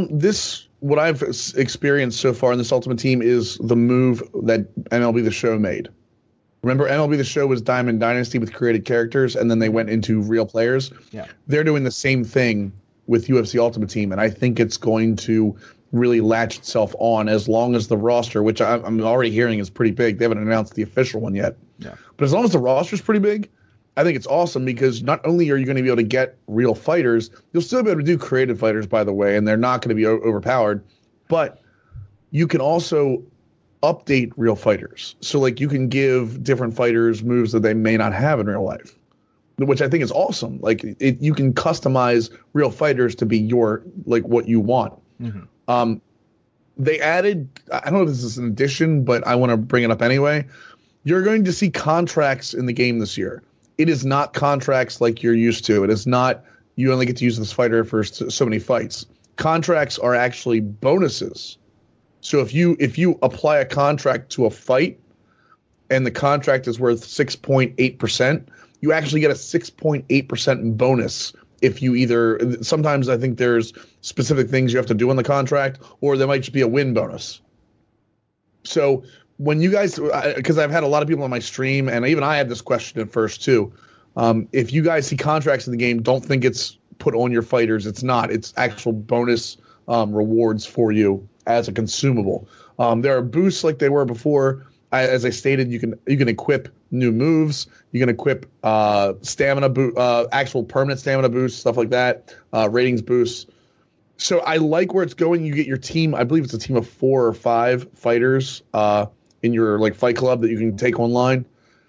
what I've experienced so far in this Ultimate Team is the move that MLB The Show made. Remember, MLB The Show was Diamond Dynasty with created characters, and then they went into real players. Yeah. They're doing the same thing with UFC Ultimate Team, and I think it's going to really latch itself on as long as the roster, which I'm already hearing is pretty big. They haven't announced the official one yet. Yeah. But as long as the roster is pretty big, I think it's awesome, because not only are you going to be able to get real fighters, you'll still be able to do creative fighters, by the way, and they're not going to be overpowered, but you can also update real fighters. So, like, you can give different fighters moves that they may not have in real life, which I think is awesome. Like, you can customize real fighters to be what you want. Mm-hmm. They added, I don't know if this is an addition, but I want to bring it up anyway. You're going to see contracts in the game this year. It is not contracts like you're used to. It is not you only get to use this fighter for so many fights. Contracts are actually bonuses. So if you apply a contract to a fight and the contract is worth 6.8%, you actually get a 6.8% bonus if you sometimes I think there's specific things you have to do in the contract, or there might just be a win bonus. So when you guys, because I've had a lot of people on my stream, and even I had this question at first too. If you guys see contracts in the game, don't think it's put on your fighters. It's not. It's actual bonus rewards for you as a consumable. There are boosts like they were before. As I stated, you can equip new moves. You can equip stamina actual permanent stamina boosts, stuff like that. Ratings boosts. So I like where it's going. You get your team. I believe it's a team of 4 or 5 fighters in your fight club that you can take online.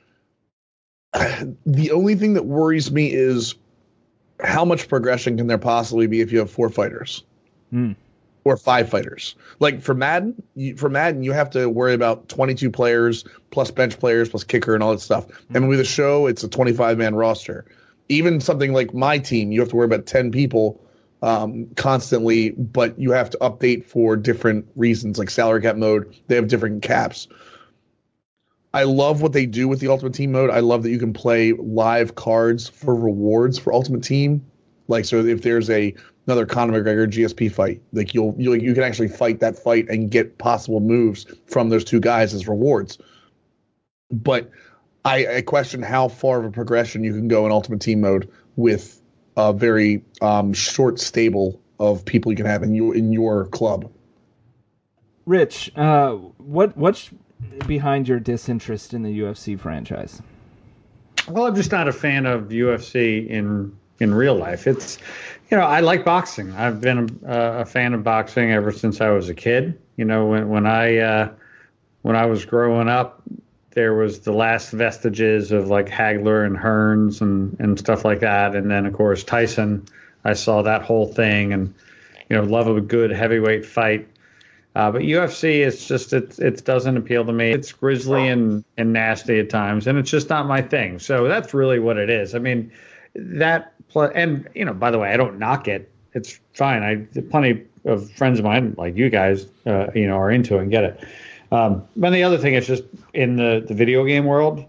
The only thing that worries me is how much progression can there possibly be if you have 4 fighters or 5 fighters. Like for Madden, you have to worry about 22 players plus bench players plus kicker and all that stuff. And with the show, it's a 25-man roster. Even something like my team, you have to worry about 10 people constantly, but you have to update for different reasons, like salary cap mode. They have different caps. I love what they do with the Ultimate Team mode. I love that you can play live cards for rewards for Ultimate Team. Like, so if there's another Conor McGregor GSP fight, like you can actually fight that fight and get possible moves from those 2 guys as rewards. But I question how far of a progression you can go in Ultimate Team mode with a very short stable of people you can have in your club. Rich, what's behind your disinterest in the UFC franchise? Well, I'm just not a fan of UFC in real life. It's, I like boxing. I've been a fan of boxing ever since I was a kid. When I was growing up, there was the last vestiges of like Hagler and Hearns and stuff like that. And then, of course, Tyson, I saw that whole thing and, love a good heavyweight fight. But UFC, it doesn't appeal to me. It's grisly and nasty at times, and it's just not my thing. So that's really what it is. I mean, that, and by the way, I don't knock it. It's fine. Plenty of friends of mine, like you guys, are into it and get it. But the other thing is just in the video game world,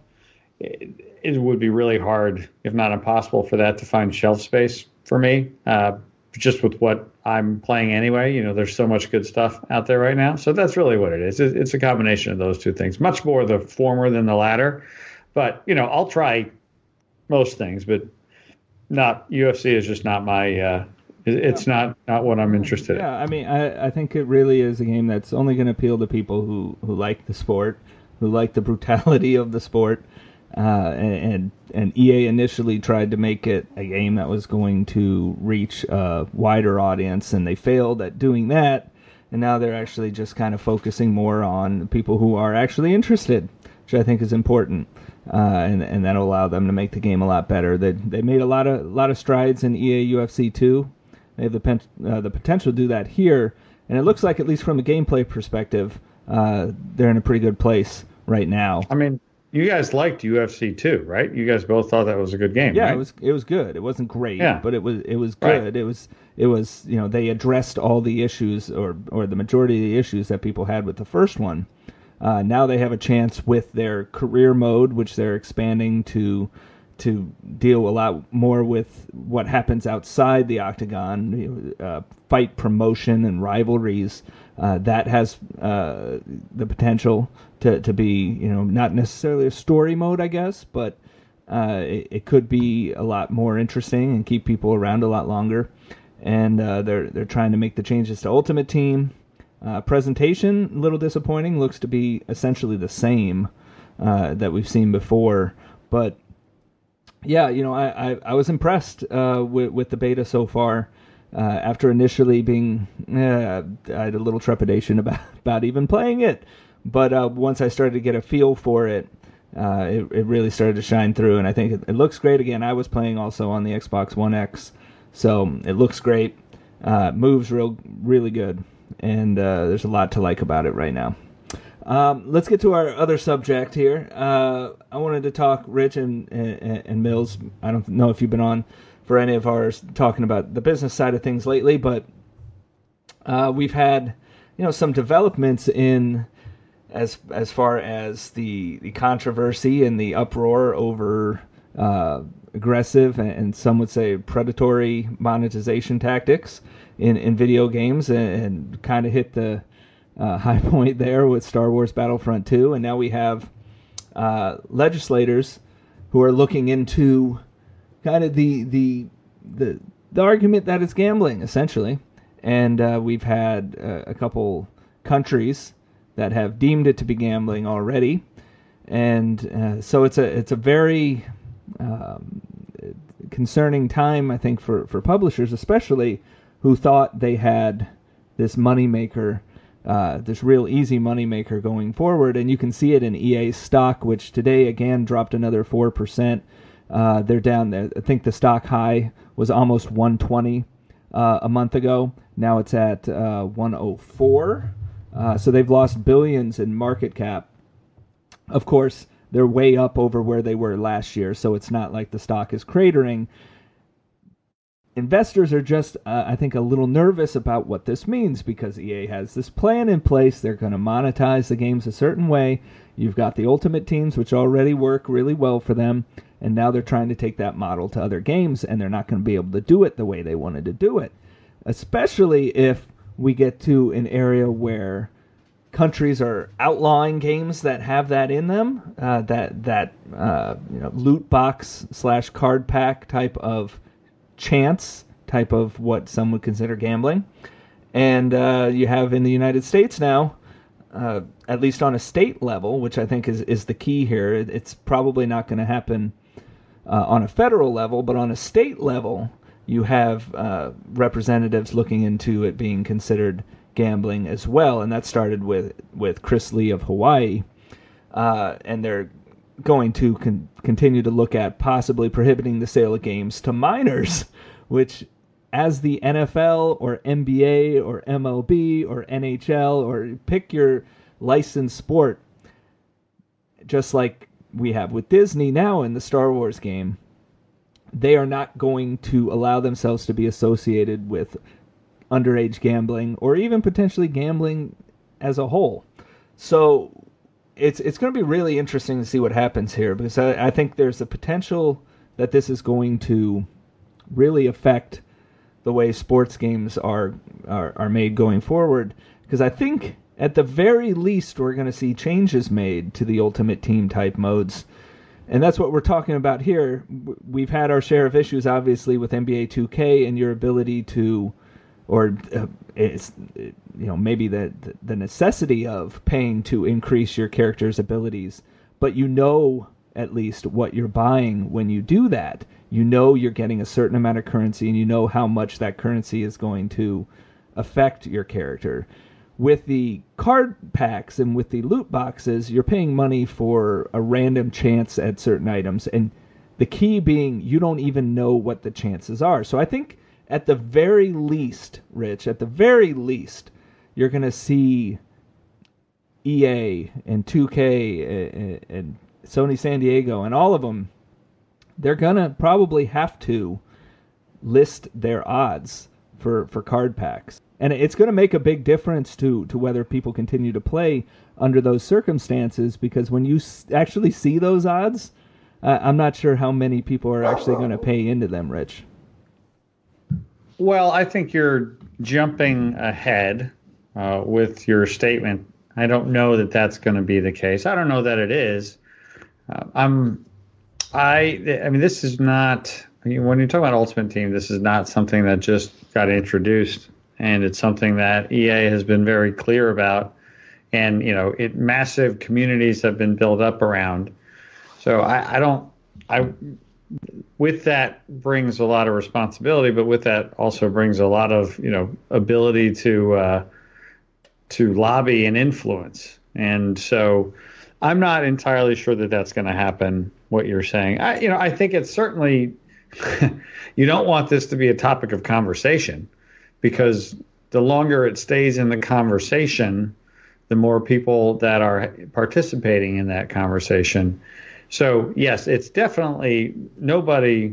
it would be really hard, if not impossible, for that to find shelf space for me. Just with what I'm playing anyway, there's so much good stuff out there right now. So that's really what it is. It's a combination of those two things. Much more the former than the latter. But, I'll try most things, but not UFC is just not my it's not what I'm interested in. Yeah, I mean, I think it really is a game that's only going to appeal to people who like the sport, who like the brutality of the sport. And EA initially tried to make it a game that was going to reach a wider audience, and they failed at doing that. And now they're actually just kind of focusing more on people who are actually interested, which I think is important. And that'll allow them to make the game a lot better. They made a lot of strides in EA UFC 2. They have the potential to do that here, and it looks like, at least from a gameplay perspective, they're in a pretty good place right now. I mean, you guys liked UFC 2, right? You guys both thought that was a good game. Yeah, right? it was good. It wasn't great, but it was good. Right. It was they addressed all the issues or the majority of the issues that people had with the first one. Now they have a chance with their career mode, which they're expanding to deal a lot more with what happens outside the octagon, fight promotion and rivalries. That has the potential to be, not necessarily a story mode, I guess, but it could be a lot more interesting and keep people around a lot longer. And they're trying to make the changes to Ultimate Team. Presentation, a little disappointing, looks to be essentially the same that we've seen before, but yeah, I was impressed with the beta so far. After initially being, I had a little trepidation about even playing it, but once I started to get a feel for it, it really started to shine through, and I think it looks great. Again, I was playing also on the Xbox One X, so it looks great, moves really good, and there's a lot to like about it right now. Let's get to our other subject here. I wanted to talk, Rich and Mills. I don't know if you've been on for any of ours talking about the business side of things lately, but we've had some developments in as far as the controversy and the uproar over aggressive and some would say predatory monetization tactics in video games, and kind of hit the high point there with Star Wars Battlefront 2, and now we have legislators who are looking into kind of the argument that it's gambling, essentially. And we've had a couple countries that have deemed it to be gambling already, and so it's a very concerning time, I think, for publishers, especially who thought they had this moneymaker. This real easy moneymaker going forward, and you can see it in EA's stock, which today again dropped another 4%. They're down there. I think the stock high was almost 120 a month ago. Now it's at 104. So they've lost billions in market cap. Of course, they're way up over where they were last year, so it's not like the stock is cratering. Investors are just, I think, a little nervous about what this means, because EA has this plan in place. They're going to monetize the games a certain way. You've got the Ultimate Teams, which already work really well for them, and now they're trying to take that model to other games, and they're not going to be able to do it the way they wanted to do it, especially if we get to an area where countries are outlawing games that have that in them, that loot box / card pack type of chance, type of what some would consider gambling. And you have in the United States now, at least on a state level, which I think is the key here. It's probably not going to happen on a federal level, but on a state level, you have representatives looking into it being considered gambling as well, and that started with Chris Lee of Hawaii, and they're going to continue to look at possibly prohibiting the sale of games to minors, which, as the NFL or NBA or MLB or NHL, or pick your licensed sport, just like we have with Disney now in the Star Wars game, they are not going to allow themselves to be associated with underage gambling or even potentially gambling as a whole. So it's going to be really interesting to see what happens here, because I think there's a potential that this is going to really affect the way sports games are made going forward, because I think at the very least we're going to see changes made to the Ultimate Team type modes. And that's what we're talking about here. We've had our share of issues, obviously, with NBA 2K and your ability to, or maybe the necessity of paying to increase your character's abilities. But you know at least what you're buying when you do that. You know you're getting a certain amount of currency, and you know how much that currency is going to affect your character. With the card packs and with the loot boxes, you're paying money for a random chance at certain items. And the key being, you don't even know what the chances are. So I think at the very least, Rich, at the very least, you're going to see EA and 2K and Sony San Diego and all of them, they're going to probably have to list their odds for card packs. And it's going to make a big difference to whether people continue to play under those circumstances, because when you actually see those odds, I'm not sure how many people are actually going to pay into them, Rich. Well, I think you're jumping ahead with your statement. I don't know that that's going to be the case. I don't know that it is. I mean, this is not, when you talk about Ultimate Team, this is not something that just got introduced. And it's something that EA has been very clear about, and massive communities have been built up around. So with that brings a lot of responsibility, but with that also brings a lot of ability to lobby and influence. And so I'm not entirely sure that that's going to happen. What you're saying, I think it's certainly you don't want this to be a topic of conversation, because the longer it stays in the conversation, the more people that are participating in that conversation. So yes, it's definitely nobody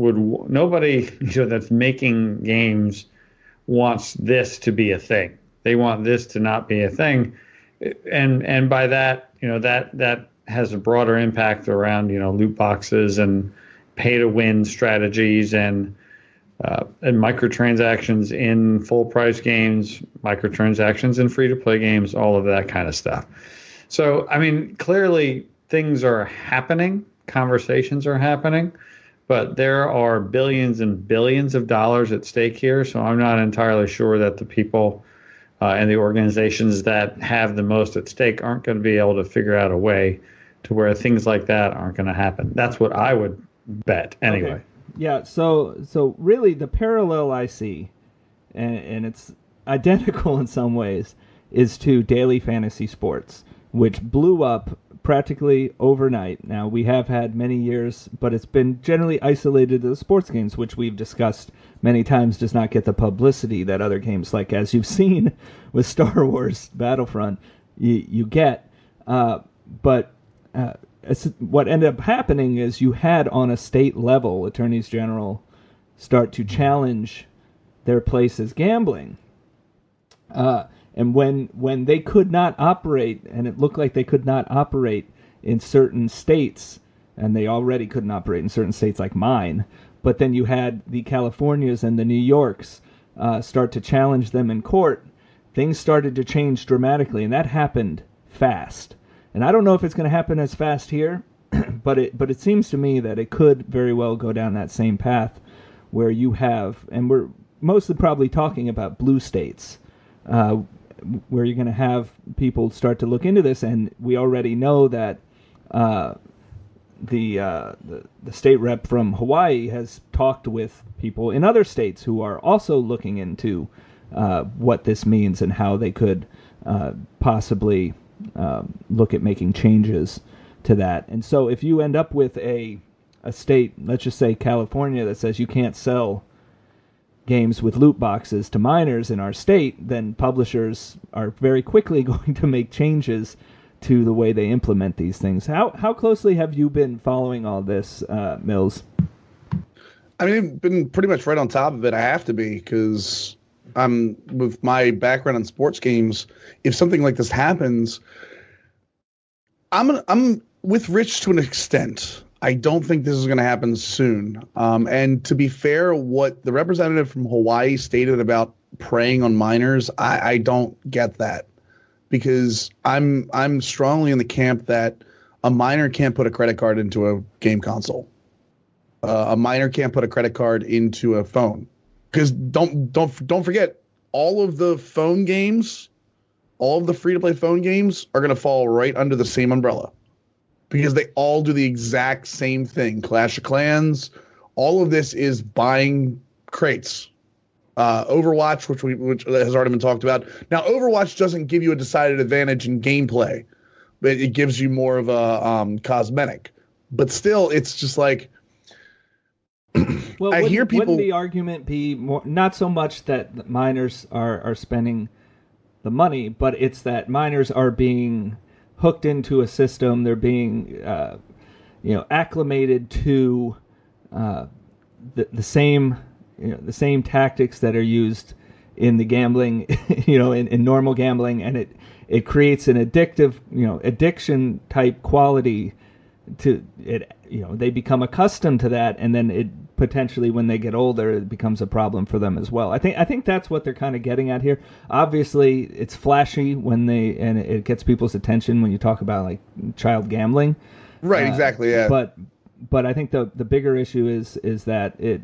that's making games wants this to be a thing. They want this to not be a thing, and by that, that has a broader impact around loot boxes and pay to win strategies and microtransactions in full price games, microtransactions in free to play games, all of that kind of stuff. So, I mean, clearly things are happening, conversations are happening, but there are billions and billions of dollars at stake here. So I'm not entirely sure that the people and the organizations that have the most at stake aren't going to be able to figure out a way to where things like that aren't going to happen. That's what I would bet anyway. Okay. Yeah, so really the parallel I see, and it's identical in some ways, is to daily fantasy sports, which blew up practically overnight. Now, we have had many years, but it's been generally isolated to the sports games, which we've discussed many times does not get the publicity that other games, like as you've seen with Star Wars Battlefront, you get. But what ended up happening is you had on a state level attorneys general start to challenge their place as gambling. And when they could not operate, and it looked like they could not operate in certain states, and they already couldn't operate in certain states like mine, but then you had the Californias and the New Yorks start to challenge them in court, things started to change dramatically, and that happened fast. And I don't know if it's going to happen as fast here, but it seems to me that it could very well go down that same path where you have, and we're mostly probably talking about blue states, where you're going to have people start to look into this, and we already know that the state rep from Hawaii has talked with people in other states who are also looking into what this means and how they could possibly look at making changes to that. And so if you end up with a state, let's just say California, that says you can't sell games with loot boxes to minors in our state, then publishers are very quickly going to make changes to the way they implement these things. How closely have you been following all this, Mills? I mean, I've been pretty much right on top of it. I have to be, because I'm with my background in sports games. If something like this happens, I'm with Rich to an extent. I don't think this is going to happen soon. And to be fair, what the representative from Hawaii stated about preying on minors, I don't get that, because I'm strongly in the camp that a minor can't put a credit card into a game console. A minor can't put a credit card into a phone, because don't forget, all of the phone games, all of the free-to-play phone games are going to fall right under the same umbrella, because they all do the exact same thing. Clash of Clans, all of this is buying crates. Overwatch, which has already been talked about. Now, Overwatch doesn't give you a decided advantage in gameplay, but it gives you more of a cosmetic. But still, it's just like, well, I hear people. Wouldn't the argument be more, not so much that minors are spending the money, but it's that minors are being hooked into a system. They're being, acclimated to the same, the same tactics that are used in the gambling, in normal gambling, and it creates an addictive, addiction type quality to it. They become accustomed to that, and then it potentially, when they get older, it becomes a problem for them as well. I think that's what they're kind of getting at here. Obviously, it's flashy and it gets people's attention when you talk about like child gambling. Right, exactly, yeah. But I think the bigger issue is that it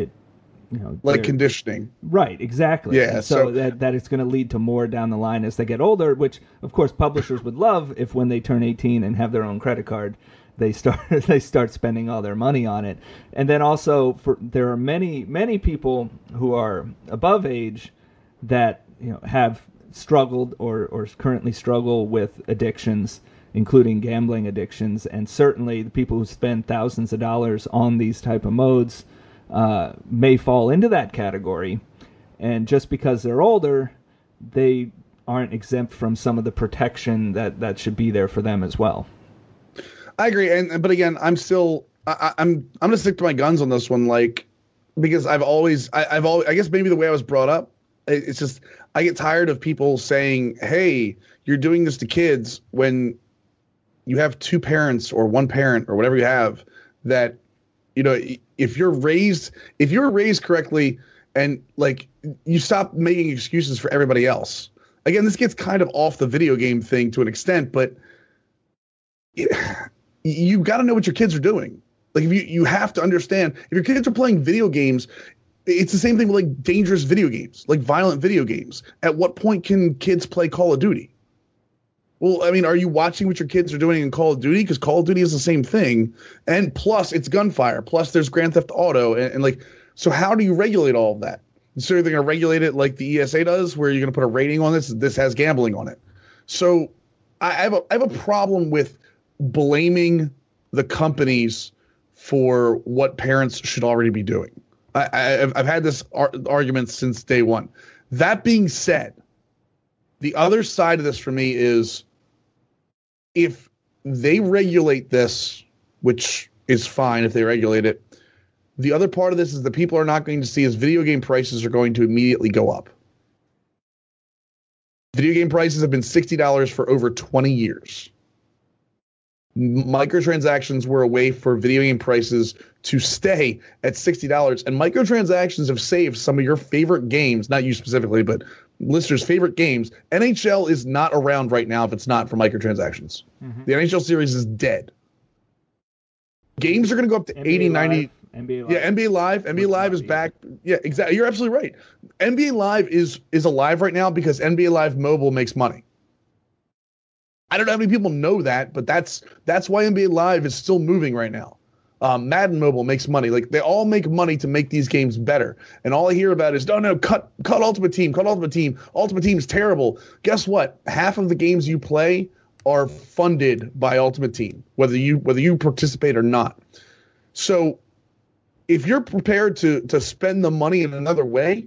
like conditioning. Right, exactly. Yeah, so that it's going to lead to more down the line as they get older, which of course publishers would love if when they turn 18 and have their own credit card, they start spending all their money on it. And then also there are many people who are above age that have struggled or currently struggle with addictions, including gambling addictions, and certainly the people who spend thousands of dollars on these type of modes may fall into that category. And just because they're older, they aren't exempt from some of the protection that should be there for them as well. I agree, but again, I'm gonna stick to my guns on this one, like, because I've always I guess maybe the way I was brought up, it's just I get tired of people saying, "Hey, you're doing this to kids," when you have two parents or one parent or whatever you have, that if you're raised correctly, and like you stop making excuses for everybody else. Again, this gets kind of off the video game thing to an extent, but you got to know what your kids are doing. Like, if you have to understand, if your kids are playing video games, it's the same thing with like dangerous video games, like violent video games. At what point can kids play Call of Duty? Well, I mean, are you watching what your kids are doing in Call of Duty? Because Call of Duty is the same thing. And plus it's gunfire. Plus there's Grand Theft Auto. And like, so how do you regulate all of that? So they're going to regulate it like the ESA does, where you're going to put a rating on this. This has gambling on it. So I have a problem with blaming the companies for what parents should already be doing. I've had this argument since day one. That being said, the other side of this for me is, if they regulate this, which is fine if they regulate it, the other part of this is that people are not going to see as video game prices are going to immediately go up. Video game prices have been $60 for over 20 years. Microtransactions were a way for video game prices to stay at $60, and microtransactions have saved some of your favorite games, not you specifically, but listeners' favorite games. NHL is not around right now if it's not for microtransactions. Mm-hmm. The NHL series is dead. Games are going to go up to 80, 90. NBA Live. Yeah, NBA Live. NBA Live is back. Yeah, exactly. You're absolutely right. NBA Live is alive right now because NBA Live Mobile makes money. I don't know how many people know that, but that's why NBA Live is still moving right now. Madden Mobile makes money. Like, they all make money to make these games better. And all I hear about is, no, cut Ultimate Team, cut Ultimate Team. Ultimate Team's terrible. Guess what? Half of the games you play are funded by Ultimate Team, whether you participate or not. So if you're prepared to spend the money in another way,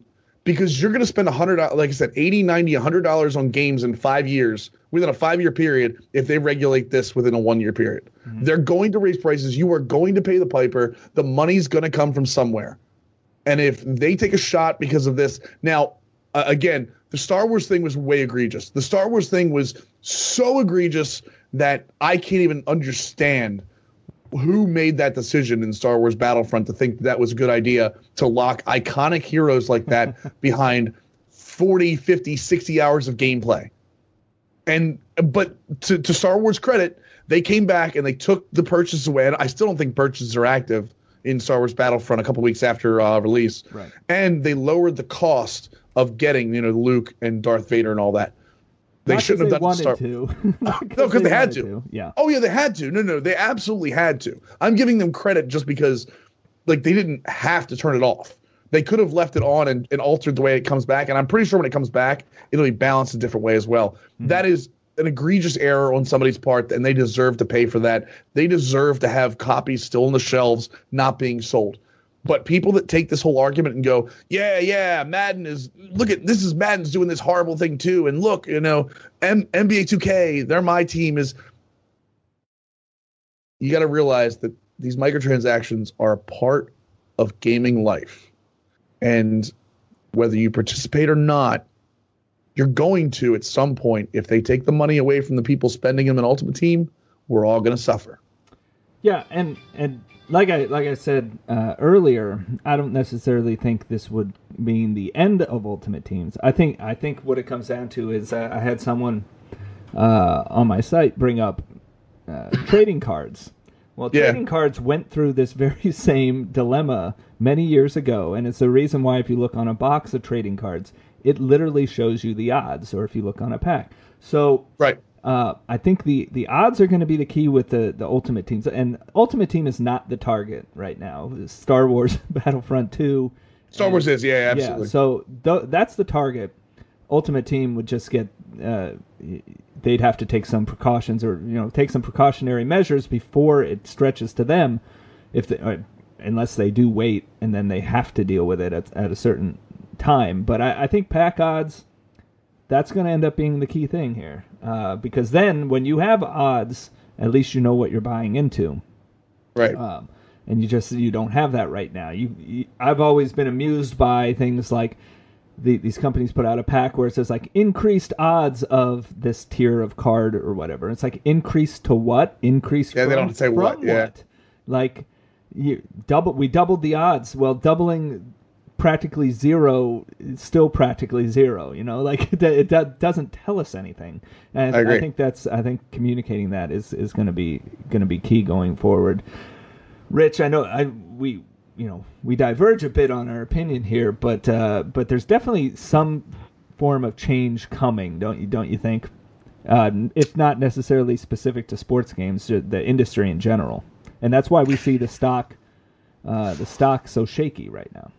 because you're going to spend $100, like I said, $80, $90, $100 on games in 5 years within a 5-year period if they regulate this within a 1-year period. Mm-hmm. They're going to raise prices. You are going to pay the piper. The money's going to come from somewhere. And if they take a shot because of this, now, again, the Star Wars thing was way egregious. The Star Wars thing was so egregious that I can't even understand who made that decision in Star Wars Battlefront to think that was a good idea to lock iconic heroes like that behind 40, 50, 60 hours of gameplay. But to Star Wars credit, they came back and they took the purchases away. And I still don't think purchases are active in Star Wars Battlefront a couple weeks after release. Right. And they lowered the cost of getting, Luke and Darth Vader and all that. They shouldn't have done it. No, because they had to. Yeah. Oh, yeah, they had to. No, they absolutely had to. I'm giving them credit just because, they didn't have to turn it off. They could have left it on and altered the way it comes back. And I'm pretty sure when it comes back, it'll be balanced a different way as well. Mm-hmm. That is an egregious error on somebody's part, and they deserve to pay for that. They deserve to have copies still on the shelves not being sold. But people that take this whole argument and go, yeah, Madden's doing this horrible thing too. And look, NBA 2K, they're my team you got to realize that these microtransactions are a part of gaming life. And whether you participate or not, you're going to, at some point, if they take the money away from the people spending them in Ultimate Team, we're all going to suffer. Yeah, and like I said earlier, I don't necessarily think this would mean the end of Ultimate Teams. I think what it comes down to is I had someone on my site bring up trading cards. Well, trading cards went through this very same dilemma many years ago, and it's the reason why if you look on a box of trading cards, it literally shows you the odds, or if you look on a pack. So right. I think the odds are going to be the key with the Ultimate Teams. And Ultimate Team is not the target right now. Star Wars Battlefront 2. Star Wars is, yeah, absolutely. Yeah, so that's the target. Ultimate Team would just get... they'd have to take some precautions or, take some precautionary measures before it stretches to them, unless they do wait and then they have to deal with it at a certain time. But I think pack odds... that's going to end up being the key thing here, because then when you have odds, at least you know what you're buying into, right? And you don't have that right now. I've always been amused by things like these companies put out a pack where it says like increased odds of this tier of card or whatever. It's like increased to what? Increased they don't say what. Yeah, what? Like we doubled the odds. Well, doubling practically zero is still practically zero, it doesn't tell us anything. And I agree. I think communicating that is going to be key going forward. Rich, I know we diverge a bit on our opinion here, but there's definitely some form of change coming, don't you think? If not necessarily specific to sports games, the industry in general. And that's why we see the stock so shaky right now.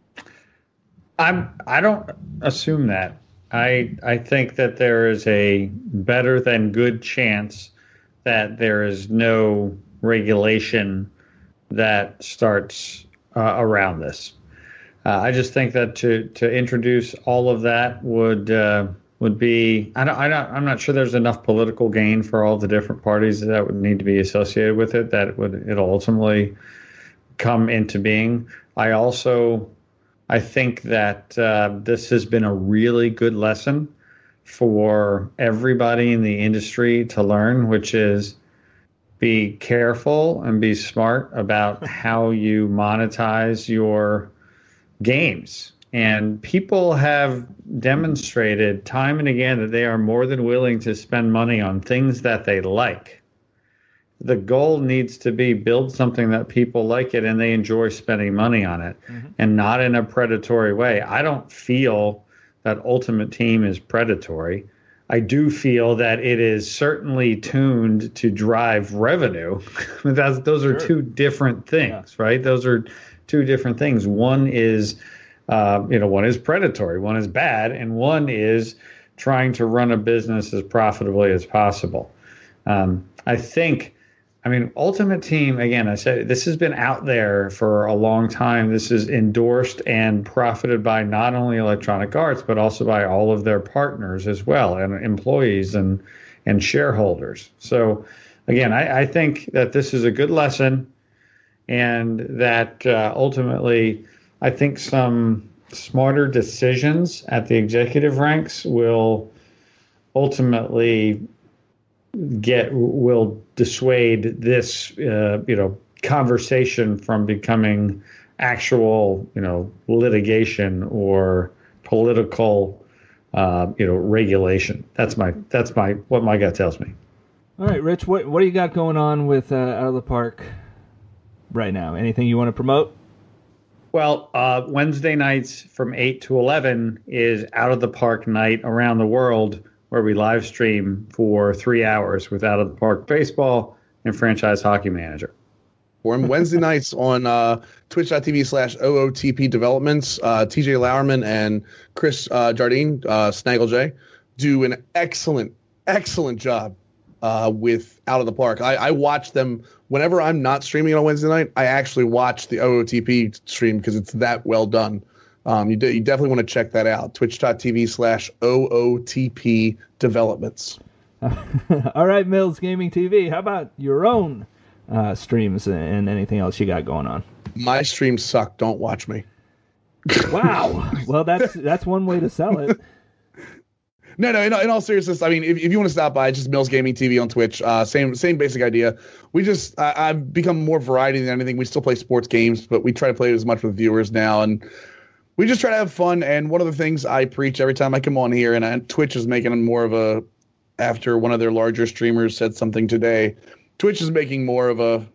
I don't assume that. I think that there is a better than good chance that there is no regulation that starts around this. I just think that to introduce all of that would be I'm not sure there's enough political gain for all the different parties that would need to be associated with it that it'll ultimately come into being. I think that this has been a really good lesson for everybody in the industry to learn, which is be careful and be smart about how you monetize your games. And people have demonstrated time and again that they are more than willing to spend money on things that they like. The goal needs to be build something that people like it and they enjoy spending money on it, and not in a predatory way. I don't feel that Ultimate Team is predatory. I do feel that it is certainly tuned to drive revenue. Those are two different things, right? Those are two different things. One is, one is predatory, one is bad, and one is trying to run a business as profitably as possible. I think I mean, Ultimate Team, again, I said this has been out there for a long time. This is endorsed and profited by not only Electronic Arts, but also by all of their partners as well, and employees and shareholders. So, again, I think that this is a good lesson, and that ultimately, I think some smarter decisions at the executive ranks will ultimately will dissuade this conversation from becoming actual litigation or political regulation. That's what my gut tells me. All right, Rich, what do you got going on with Out of the Park right now? Anything you want to promote? Well, Wednesday nights from 8 to 11 is Out of the Park night around the world, where we live stream for 3 hours with Out of the Park Baseball and Franchise Hockey Manager. We're on Wednesday nights on twitch.tv/OOTP Developments. TJ Lauerman and Chris Jardine, Snaggle J, do an excellent job with Out of the Park. I watch them whenever I'm not streaming on Wednesday night. I actually watch the OOTP stream because it's that well done. You definitely want to check that out. Twitch.tv/OOTP Developments. All right, Mills Gaming TV. How about your own streams and anything else you got going on? My streams suck. Don't watch me. Wow. Well, that's one way to sell it. No. In all seriousness, I mean, if you want to stop by, just Mills Gaming TV on Twitch. Same basic idea. I've become more variety than anything. We still play sports games, but we try to play it as much with viewers now, and we just try to have fun. And one of the things I preach every time I come on here, and Twitch is making more of after one of their larger streamers said something today, Twitch is making more of a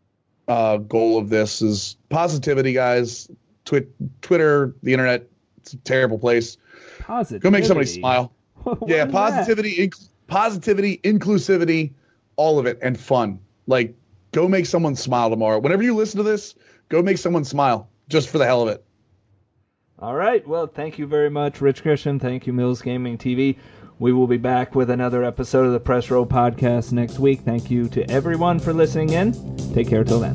goal of this is positivity, guys. Twitter, the internet, it's a terrible place. Positivity. Go make somebody smile. Yeah, positivity, inclusivity, all of it, and fun. Like, go make someone smile tomorrow. Whenever you listen to this, go make someone smile just for the hell of it. All right. Well, thank you very much, Rich Christian. Thank you, Mills Gaming TV. We will be back with another episode of the Press Row Podcast next week. Thank you to everyone for listening in. Take care till then.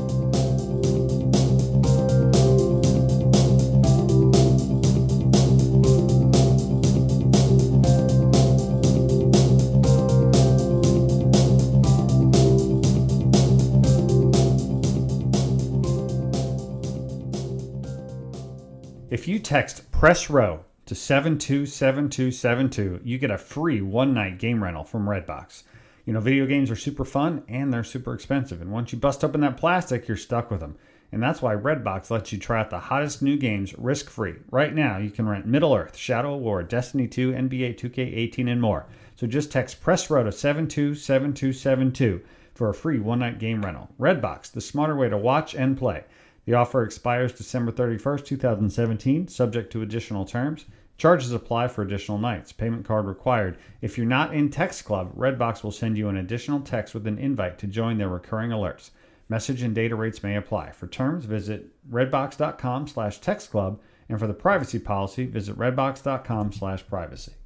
If you text Press Row to 727272, you get a free one-night game rental from Redbox. Video games are super fun and they're super expensive. And once you bust open that plastic, you're stuck with them. And that's why Redbox lets you try out the hottest new games risk-free. Right now, you can rent Middle-earth, Shadow of War, Destiny 2, NBA 2K18, and more. So just text Press Row to 727272 for a free one-night game rental. Redbox, the smarter way to watch and play. The offer expires December 31st, 2017, subject to additional terms. Charges apply for additional nights. Payment card required. If you're not in Text Club, Redbox will send you an additional text with an invite to join their recurring alerts. Message and data rates may apply. For terms, visit redbox.com/textclub, and for the privacy policy, visit redbox.com/privacy.